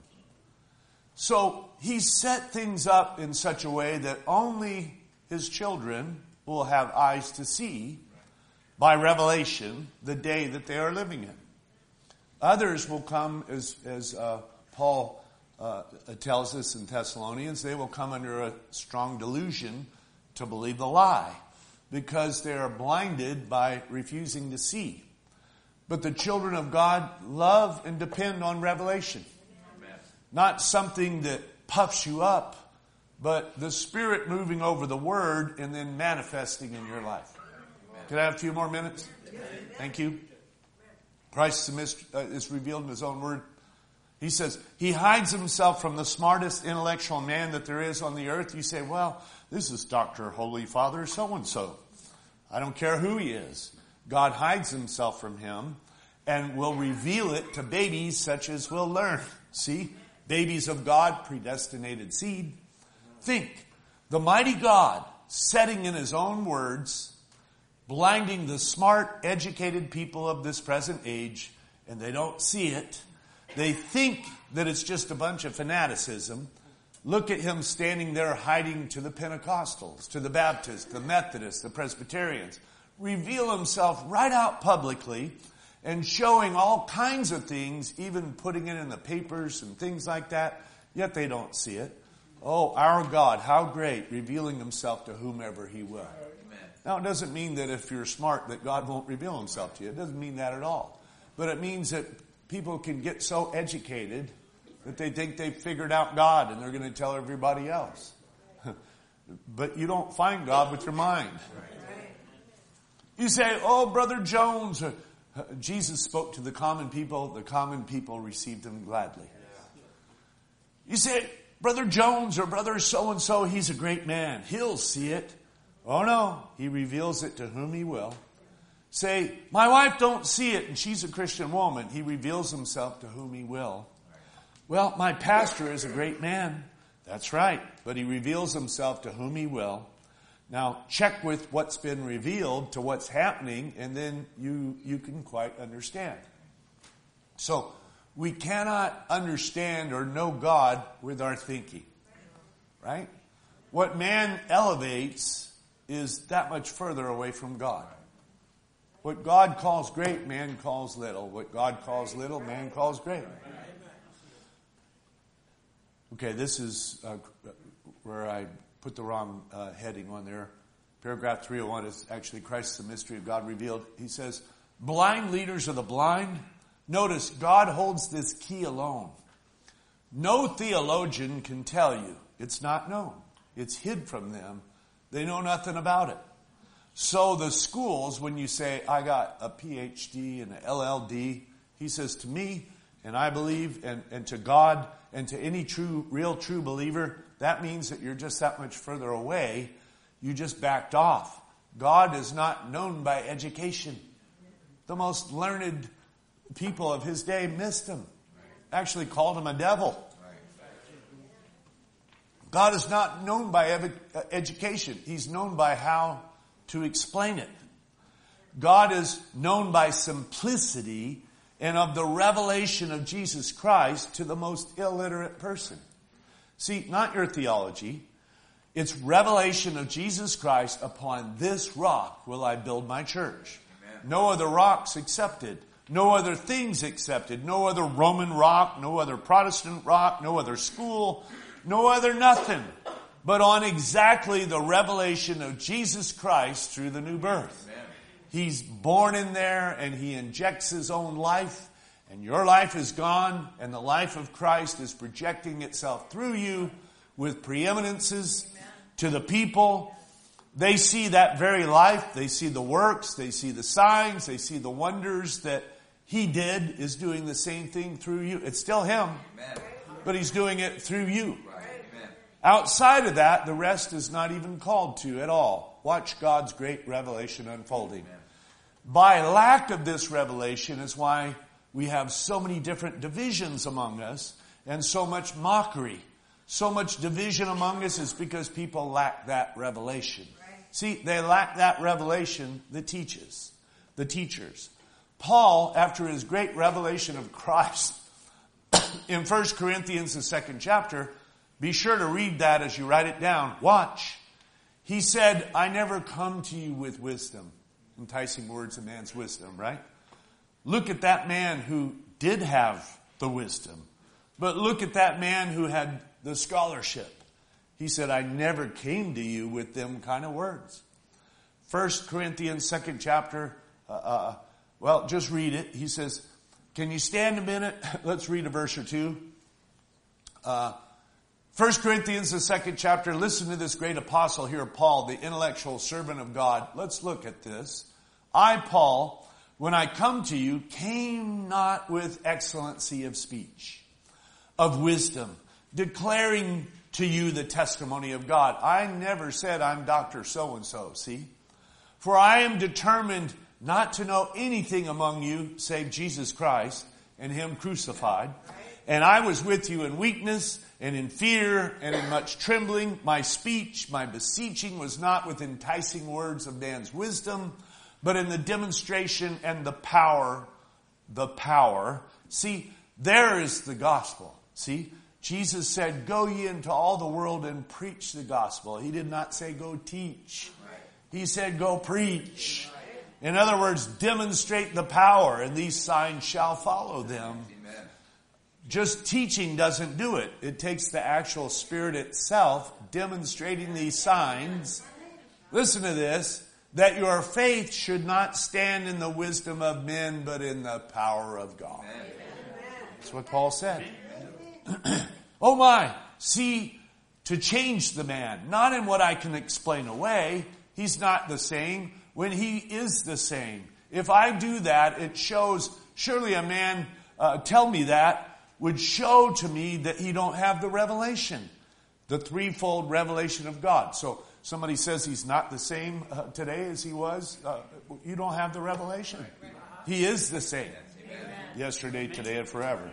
So he set things up in such a way that only his children will have eyes to see by revelation the day that they are living in. Others will come, as Paul tells us in Thessalonians, they will come under a strong delusion to believe the lie because they are blinded by refusing to see. But the children of God love and depend on revelation. Not something that puffs you up, but the Spirit moving over the Word and then manifesting in your life. Can I have a few more minutes? Thank you. Christ is revealed in his own word. He says, he hides himself from the smartest intellectual man that there is on the earth. You say, well, this is Dr. Holy Father so-and-so. I don't care who he is. God hides himself from him and will reveal it to babies such as will learn. See? Babies of God, predestinated seed. Think, the mighty God setting in his own words, blinding the smart, educated people of this present age, and they don't see it. They think that it's just a bunch of fanaticism. Look at him standing there hiding to the Pentecostals, to the Baptists, the Methodists, the Presbyterians. Reveal himself right out publicly and showing all kinds of things, even putting it in the papers and things like that, yet they don't see it. Oh, our God, how great, revealing himself to whomever he will. Amen. Now, it doesn't mean that if you're smart that God won't reveal himself to you. It doesn't mean that at all. But it means that people can get so educated that they think they've figured out God and they're going to tell everybody else. But you don't find God with your mind. You say, oh, Brother Jones, Jesus spoke to the common people received him gladly. You say, Brother Jones or Brother so-and-so, he's a great man. He'll see it. Oh no, he reveals it to whom he will. Say, my wife don't see it and she's a Christian woman. He reveals himself to whom he will. Well, my pastor is a great man. That's right, but he reveals himself to whom he will. Now, check with what's been revealed to what's happening, and then you can quite understand. So, we cannot understand or know God with our thinking. Right? What man elevates is that much further away from God. What God calls great, man calls little. What God calls little, man calls great. Okay, this is where I put the wrong heading on there. Paragraph 301 is actually Christ, the mystery of God revealed. He says, blind leaders of the blind. Notice, God holds this key alone. No theologian can tell you. It's not known. It's hid from them. They know nothing about it. So the schools, when you say, I got a PhD and an LLD, he says to me, and I believe, and to God, and to any real true believer, that means that you're just that much further away. you just backed off. God is not known by education. The most learned people of his day missed him. Actually called him a devil. God is not known by education. He's known by how to explain it. God is known by simplicity and of the revelation of Jesus Christ to the most illiterate person. See, not your theology. It's revelation of Jesus Christ. Upon this rock will I build my church. Amen. No other rocks accepted. No other things accepted. No other Roman rock. No other Protestant rock. No other school. No other nothing. But on exactly the revelation of Jesus Christ through the new birth. Amen. He's born in there and he injects his own life. And your life is gone. And the life of Christ is projecting itself through you with preeminences. Amen. To the people. They see that very life. They see the works. They see the signs. They see the wonders that he did is doing the same thing through you. It's still him. Amen. But he's doing it through you. Right. Outside of that, the rest is not even called to at all. Watch God's great revelation unfolding. Amen. By lack of this revelation is why we have so many different divisions among us and so much mockery. So much division among us is because people lack that revelation. Right. See, they lack that revelation, the teachers. Paul, after his great revelation of Christ, in 1 Corinthians, the 2nd chapter, be sure to read that as you write it down. Watch. He said, I never come to you with wisdom. Enticing words of man's wisdom, right? Look at that man who did have the wisdom. But look at that man who had the scholarship. He said, I never came to you with them kind of words. 1 Corinthians, 2nd chapter, well, just read it. He says, can you stand a minute? Let's read a verse or two. 1 Corinthians, the 2nd chapter. Listen to this great apostle here, Paul, the intellectual servant of God. Let's look at this. I, Paul, when I come to you, came not with excellency of speech, of wisdom, declaring to you the testimony of God. I never said I'm Dr. So-and-so, see? For I am determined not to know anything among you save Jesus Christ and him crucified. And I was with you in weakness and in fear and in much trembling. My speech, my beseeching was not with enticing words of man's wisdom, but in the demonstration and the power. See, there is the gospel. See, Jesus said, go ye into all the world and preach the gospel. He did not say go teach. He said go preach. In other words, demonstrate the power, and these signs shall follow them. Amen. Just teaching doesn't do it. It takes the actual Spirit itself demonstrating these signs. Listen to this, that your faith should not stand in the wisdom of men, but in the power of God. Amen. That's what Paul said. Oh my, see, to change the man, not in what I can explain away. He's not the same when he is the same. If I do that, it shows, surely a man, tell me that, would show to me that he don't have the revelation, the threefold revelation of God. So somebody says he's not the same today as he was, you don't have the revelation. He is the same. Yesterday, today, and forever.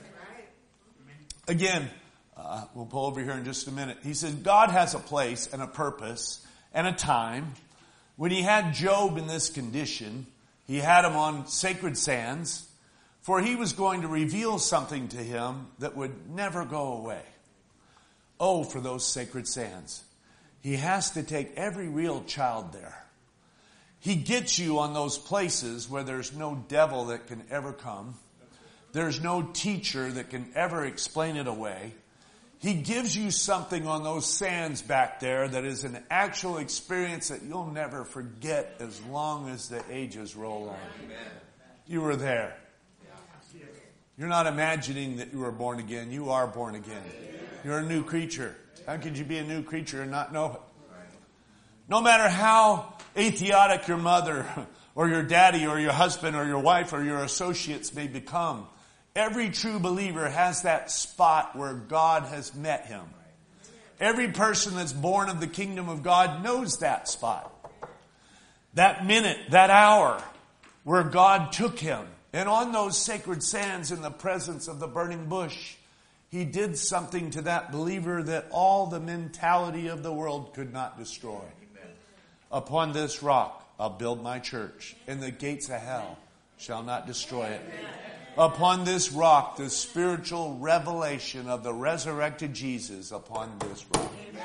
Again, we'll pull over here in just a minute. He says God has a place and a purpose and a time. When he had Job in this condition, he had him on sacred sands, for he was going to reveal something to him that would never go away. Oh, for those sacred sands. He has to take every real child there. He gets you on those places where there's no devil that can ever come. There's no teacher that can ever explain it away. He gives you something on those sands back there that is an actual experience that you'll never forget as long as the ages roll on. Amen. You were there. You're not imagining that you were born again. You are born again. You're a new creature. How could you be a new creature and not know it? No matter how atheistic your mother or your daddy or your husband or your wife or your associates may become, every true believer has that spot where God has met him. Every person that's born of the kingdom of God knows that spot. That minute, that hour where God took him. And on those sacred sands in the presence of the burning bush, he did something to that believer that all the mentality of the world could not destroy. Amen. Upon this rock, I'll build my church, and the gates of hell shall not destroy it. Amen. Upon this rock, the spiritual revelation of the resurrected Jesus upon this rock. Amen.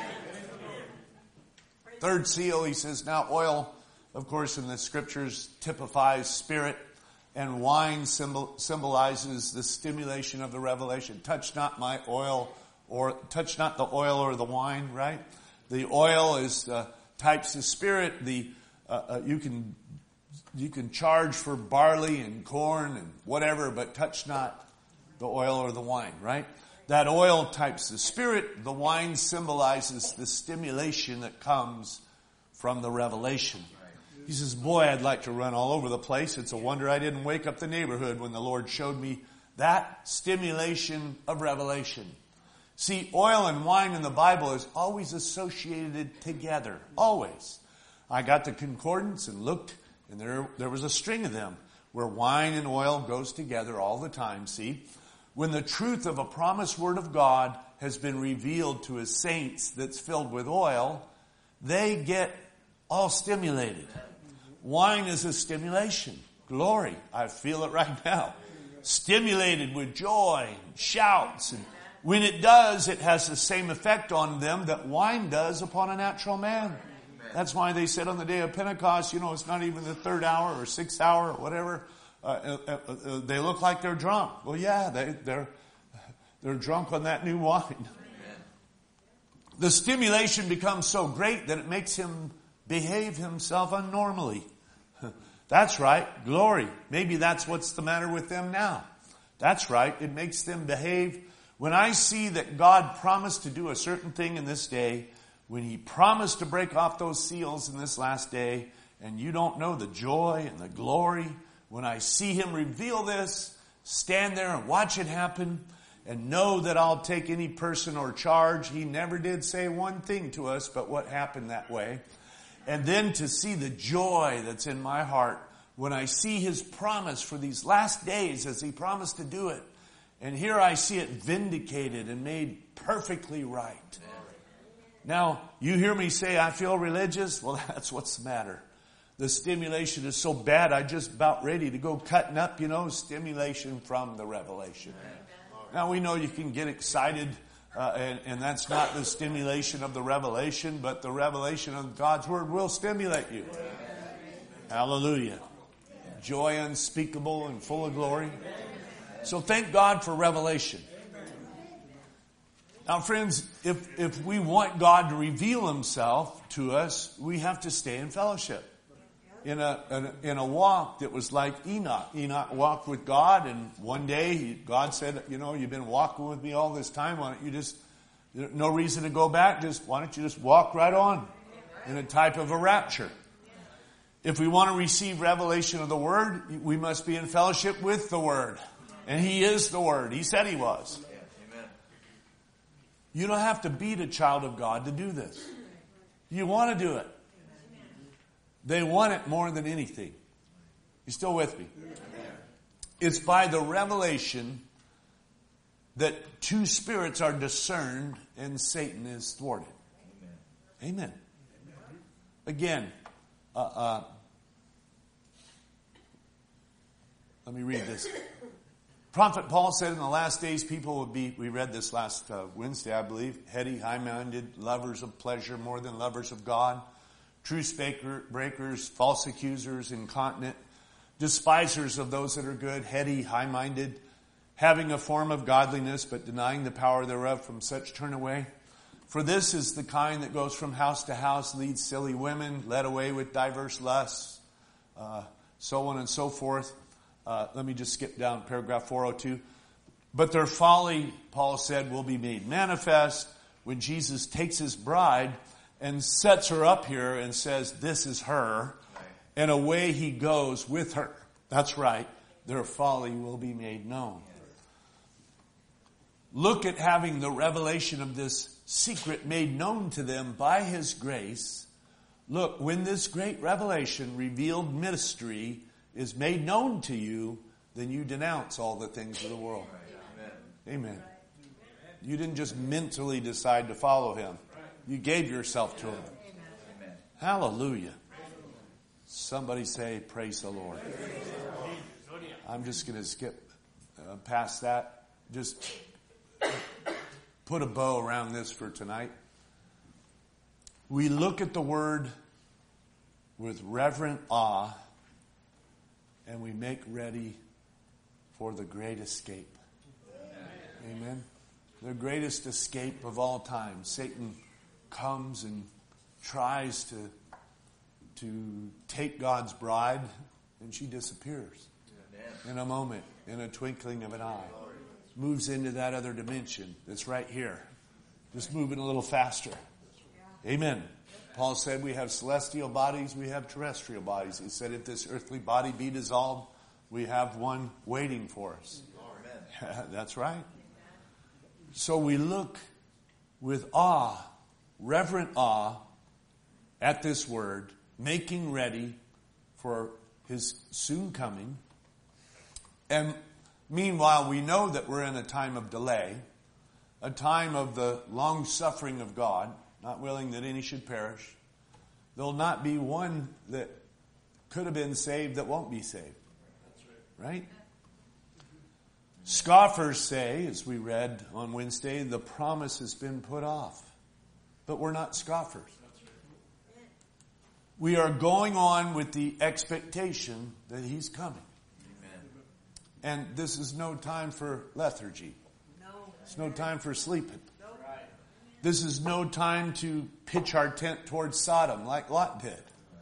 Third seal, he says, now oil, of course, in the scriptures typifies spirit, and wine symbolizes the stimulation of the revelation. Touch not my oil, or touch not the oil or the wine, right? The oil is types of spirit. You can charge for barley and corn and whatever, but touch not the oil or the wine, right? That oil types the spirit. The wine symbolizes the stimulation that comes from the revelation. He says, boy, I'd like to run all over the place. It's a wonder I didn't wake up the neighborhood when the Lord showed me that stimulation of revelation. See, oil and wine in the Bible is always associated together. Always. I got the concordance and looked, and there was a string of them where wine and oil goes together all the time, see? When the truth of a promised word of God has been revealed to his saints that's filled with oil, they get all stimulated. Wine is a stimulation. Glory. I feel it right now. Stimulated with joy and shouts. And when it does, it has the same effect on them that wine does upon a natural man. That's why they said on the day of Pentecost, it's not even the 3rd hour or 6th hour or whatever. They look like they're drunk. Well, yeah, they're drunk on that new wine. The stimulation becomes so great that it makes him behave himself unnormally. That's right. Glory. Maybe that's what's the matter with them now. That's right. It makes them behave. When I see that God promised to do a certain thing in this day, when he promised to break off those seals in this last day, and you don't know the joy and the glory, when I see him reveal this, stand there and watch it happen, and know that I'll take any person or charge. He never did say one thing to us but what happened that way. And then to see the joy that's in my heart when I see his promise for these last days as he promised to do it. And here I see it vindicated and made perfectly right. Now, you hear me say I feel religious? Well, that's what's the matter. The stimulation is so bad, I'm just about ready to go cutting up, stimulation from the revelation. Now, we know you can get excited. And that's not the stimulation of the revelation, but the revelation of God's Word will stimulate you. Hallelujah. Joy unspeakable and full of glory. So thank God for revelation. Now, friends, if we want God to reveal himself to us, we have to stay in fellowship. In a walk that was like Enoch. Enoch walked with God, and one day God said, you've been walking with me all this time. Why don't you just, no reason to go back. Why don't you just walk right on in a type of a rapture? If we want to receive revelation of the Word, we must be in fellowship with the Word. And he is the Word. He said he was. You don't have to be a child of God to do this. You want to do it. They want it more than anything. You still with me? It's by the revelation that two spirits are discerned and Satan is thwarted. Amen. Again, let me read this. Prophet Paul said in the last days people would be, we read this last Wednesday, I believe, heady, high-minded, lovers of pleasure more than lovers of God. Truce breakers, false accusers, incontinent, despisers of those that are good, heady, high-minded, having a form of godliness, but denying the power thereof, from such turn away. For this is the kind that goes from house to house, leads silly women, led away with diverse lusts, so on and so forth. Let me just skip down paragraph 402. But their folly, Paul said, will be made manifest when Jesus takes his bride and sets her up here and says, this is her. And away he goes with her. That's right. Their folly will be made known. Look at having the revelation of this secret made known to them by his grace. Look, when this great revelation, revealed mystery, is made known to you, then you denounce all the things of the world. Amen. You didn't just mentally decide to follow him. You gave yourself to him. Hallelujah. Somebody say, praise the Lord. I'm just going to skip past that. Just put a bow around this for tonight. We look at the word with reverent awe, and we make ready for the great escape. Amen. The greatest escape of all time. Satan comes and tries to take God's bride, and she disappears in a moment, in a twinkling of an eye. Moves into that other dimension that's right here. Just moving a little faster. Amen. Paul said we have celestial bodies, we have terrestrial bodies. He said if this earthly body be dissolved, we have one waiting for us. That's right. So we look with awe, reverent awe, at this word, making ready for his soon coming. And meanwhile, we know that we're in a time of delay, a time of the long suffering of God, not willing that any should perish. There'll not be one that could have been saved that won't be saved. Right? Scoffers say, as we read on Wednesday, the promise has been put off. But we're not scoffers. We are going on with the expectation that he's coming. And this is no time for lethargy. It's no time for sleeping. This is no time to pitch our tent towards Sodom like Lot did.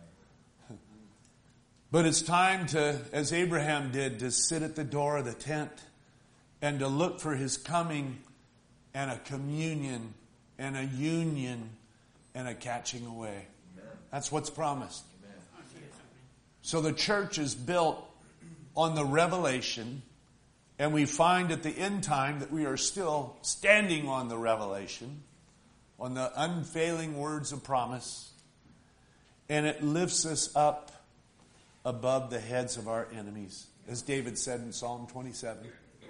But it's time to, as Abraham did, to sit at the door of the tent and to look for his coming and a communion and a union and a catching away. That's what's promised. So the church is built on the revelation, and we find at the end time that we are still standing on the revelation, on the unfailing words of promise, and it lifts us up above the heads of our enemies, as David said in Psalm 27.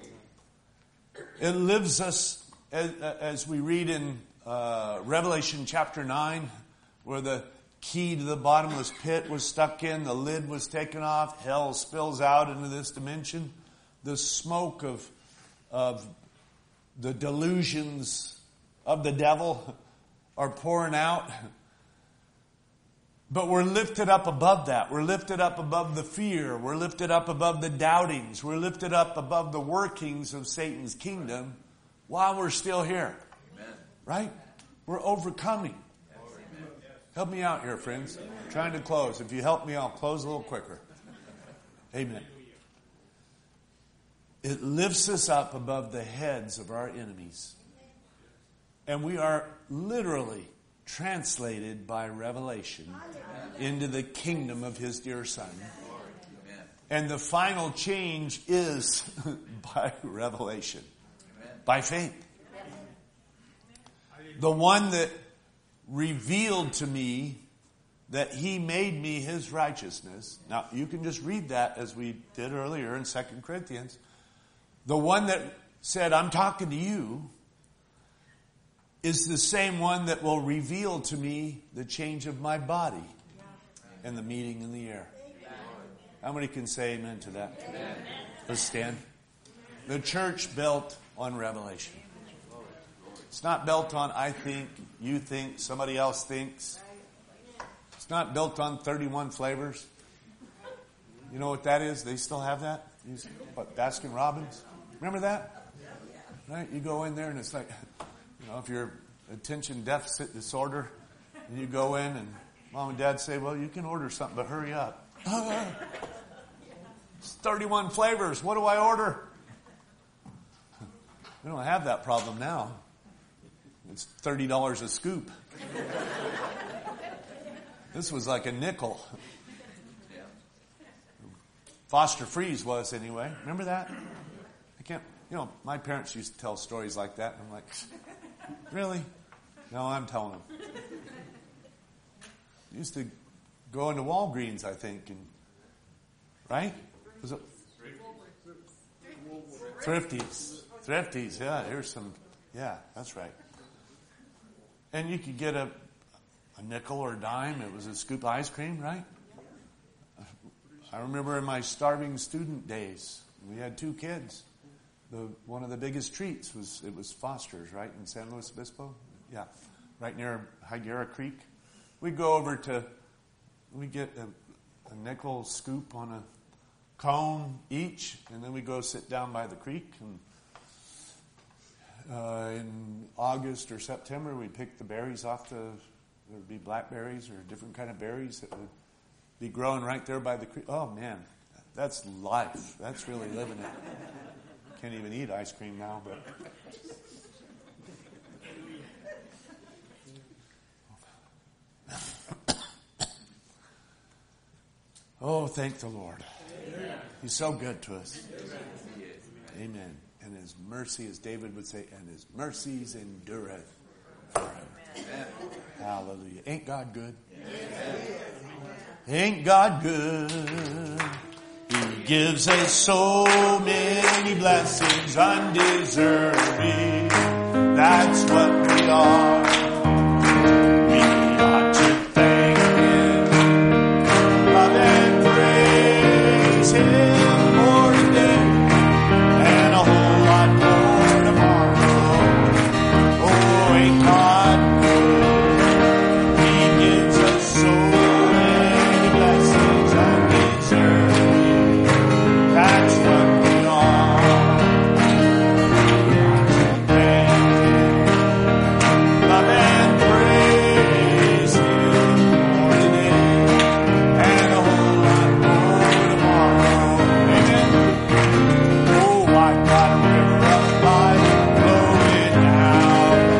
It lives us, as we read in Revelation chapter 9, where the key to the bottomless pit was stuck in, the lid was taken off, hell spills out into this dimension. The smoke of the delusions of the devil are pouring out. But we're lifted up above that. We're lifted up above the fear. We're lifted up above the doubtings. We're lifted up above the workings of Satan's kingdom while we're still here. Amen. Right? We're overcoming. Help me out here, friends. I'm trying to close. If you help me, I'll close a little quicker. Amen. It lifts us up above the heads of our enemies. And we are literally translated by revelation into the kingdom of his dear Son. And the final change is by revelation, by faith. The one that revealed to me that he made me his righteousness. Now, you can just read that as we did earlier in 2 Corinthians. The one that said, I'm talking to you, is the same one that will reveal to me the change of my body and the meeting in the air. How many can say amen to that? Amen. Let's stand. The church built on revelation. It's not built on I think, you think, somebody else thinks. It's not built on 31 flavors. You know what that is? They still have that? What, Baskin Robbins? Remember that? Right? You go in there and it's like, if you're attention deficit disorder, and you go in and mom and dad say, well, you can order something, but hurry up. It's 31 flavors. What do I order? We don't have that problem now. It's $30 a scoop. This was like a nickel. Foster Freeze was anyway. Remember that? I can't, my parents used to tell stories like that. And I'm like, really? No, I'm telling them. Used to go into Walgreens, I think, and right? Was it Thrifties? Thrifties, yeah. Here's some. Yeah, that's right. And you could get a nickel or a dime. It was a scoop of ice cream, right? I remember in my starving student days, we had 2 kids. One of the biggest treats was Foster's, right, in San Luis Obispo? Yeah, right near Higuera Creek. We'd go over we'd get a nickel scoop on a cone each, and then we'd go sit down by the creek. And in August or September, we'd pick the berries off there would be blackberries or different kind of berries that would be growing right there by the creek. Oh, man, that's life. That's really living it. Can't even eat ice cream now, but... Oh, thank the Lord. Amen. He's so good to us. Amen. And His mercy, as David would say, and His mercies endureth forever. Amen. Hallelujah. Ain't God good? Amen. Ain't God good? He gives us so many blessings undeserving. That's what we are. We ought to thank Him, love and praise Him for today, and a whole lot more tomorrow. Oh, ain't God good? He gives us so many blessings undeserving. That's what we are. Love and praise Him for today, and a whole lot more tomorrow. Amen. Oh, I've got a river of life flowing down.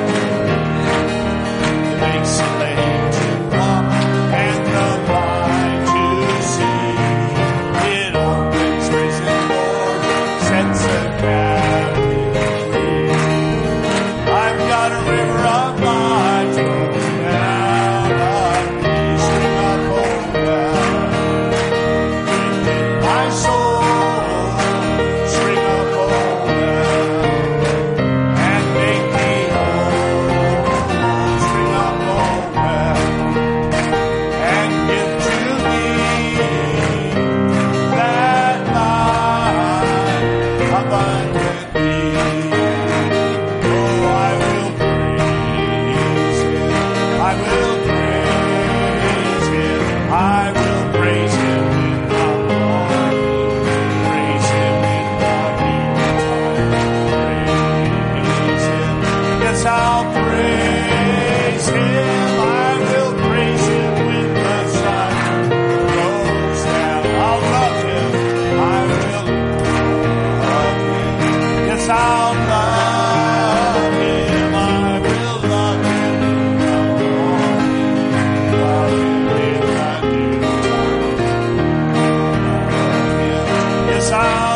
It makes the lame to walk and the blind to see. It opens prison doors, sets the captive free. I've got a river of life flowing down. A peace not hold back. Within my soul, string up all back, and make me whole. String up all back, and give to me that life abundantly. Oh, I will praise Him. I will praise Him. I will praise Him in the morning. Praise Him in the evening. Praise Him. Yes, I'll praise Him. I will praise Him when the sun goes down. I'll love Him. I will love Him. Yes, I'll love Him. I will love Him in the morning. Love Him in the noontime. Love Him. Yes, I'll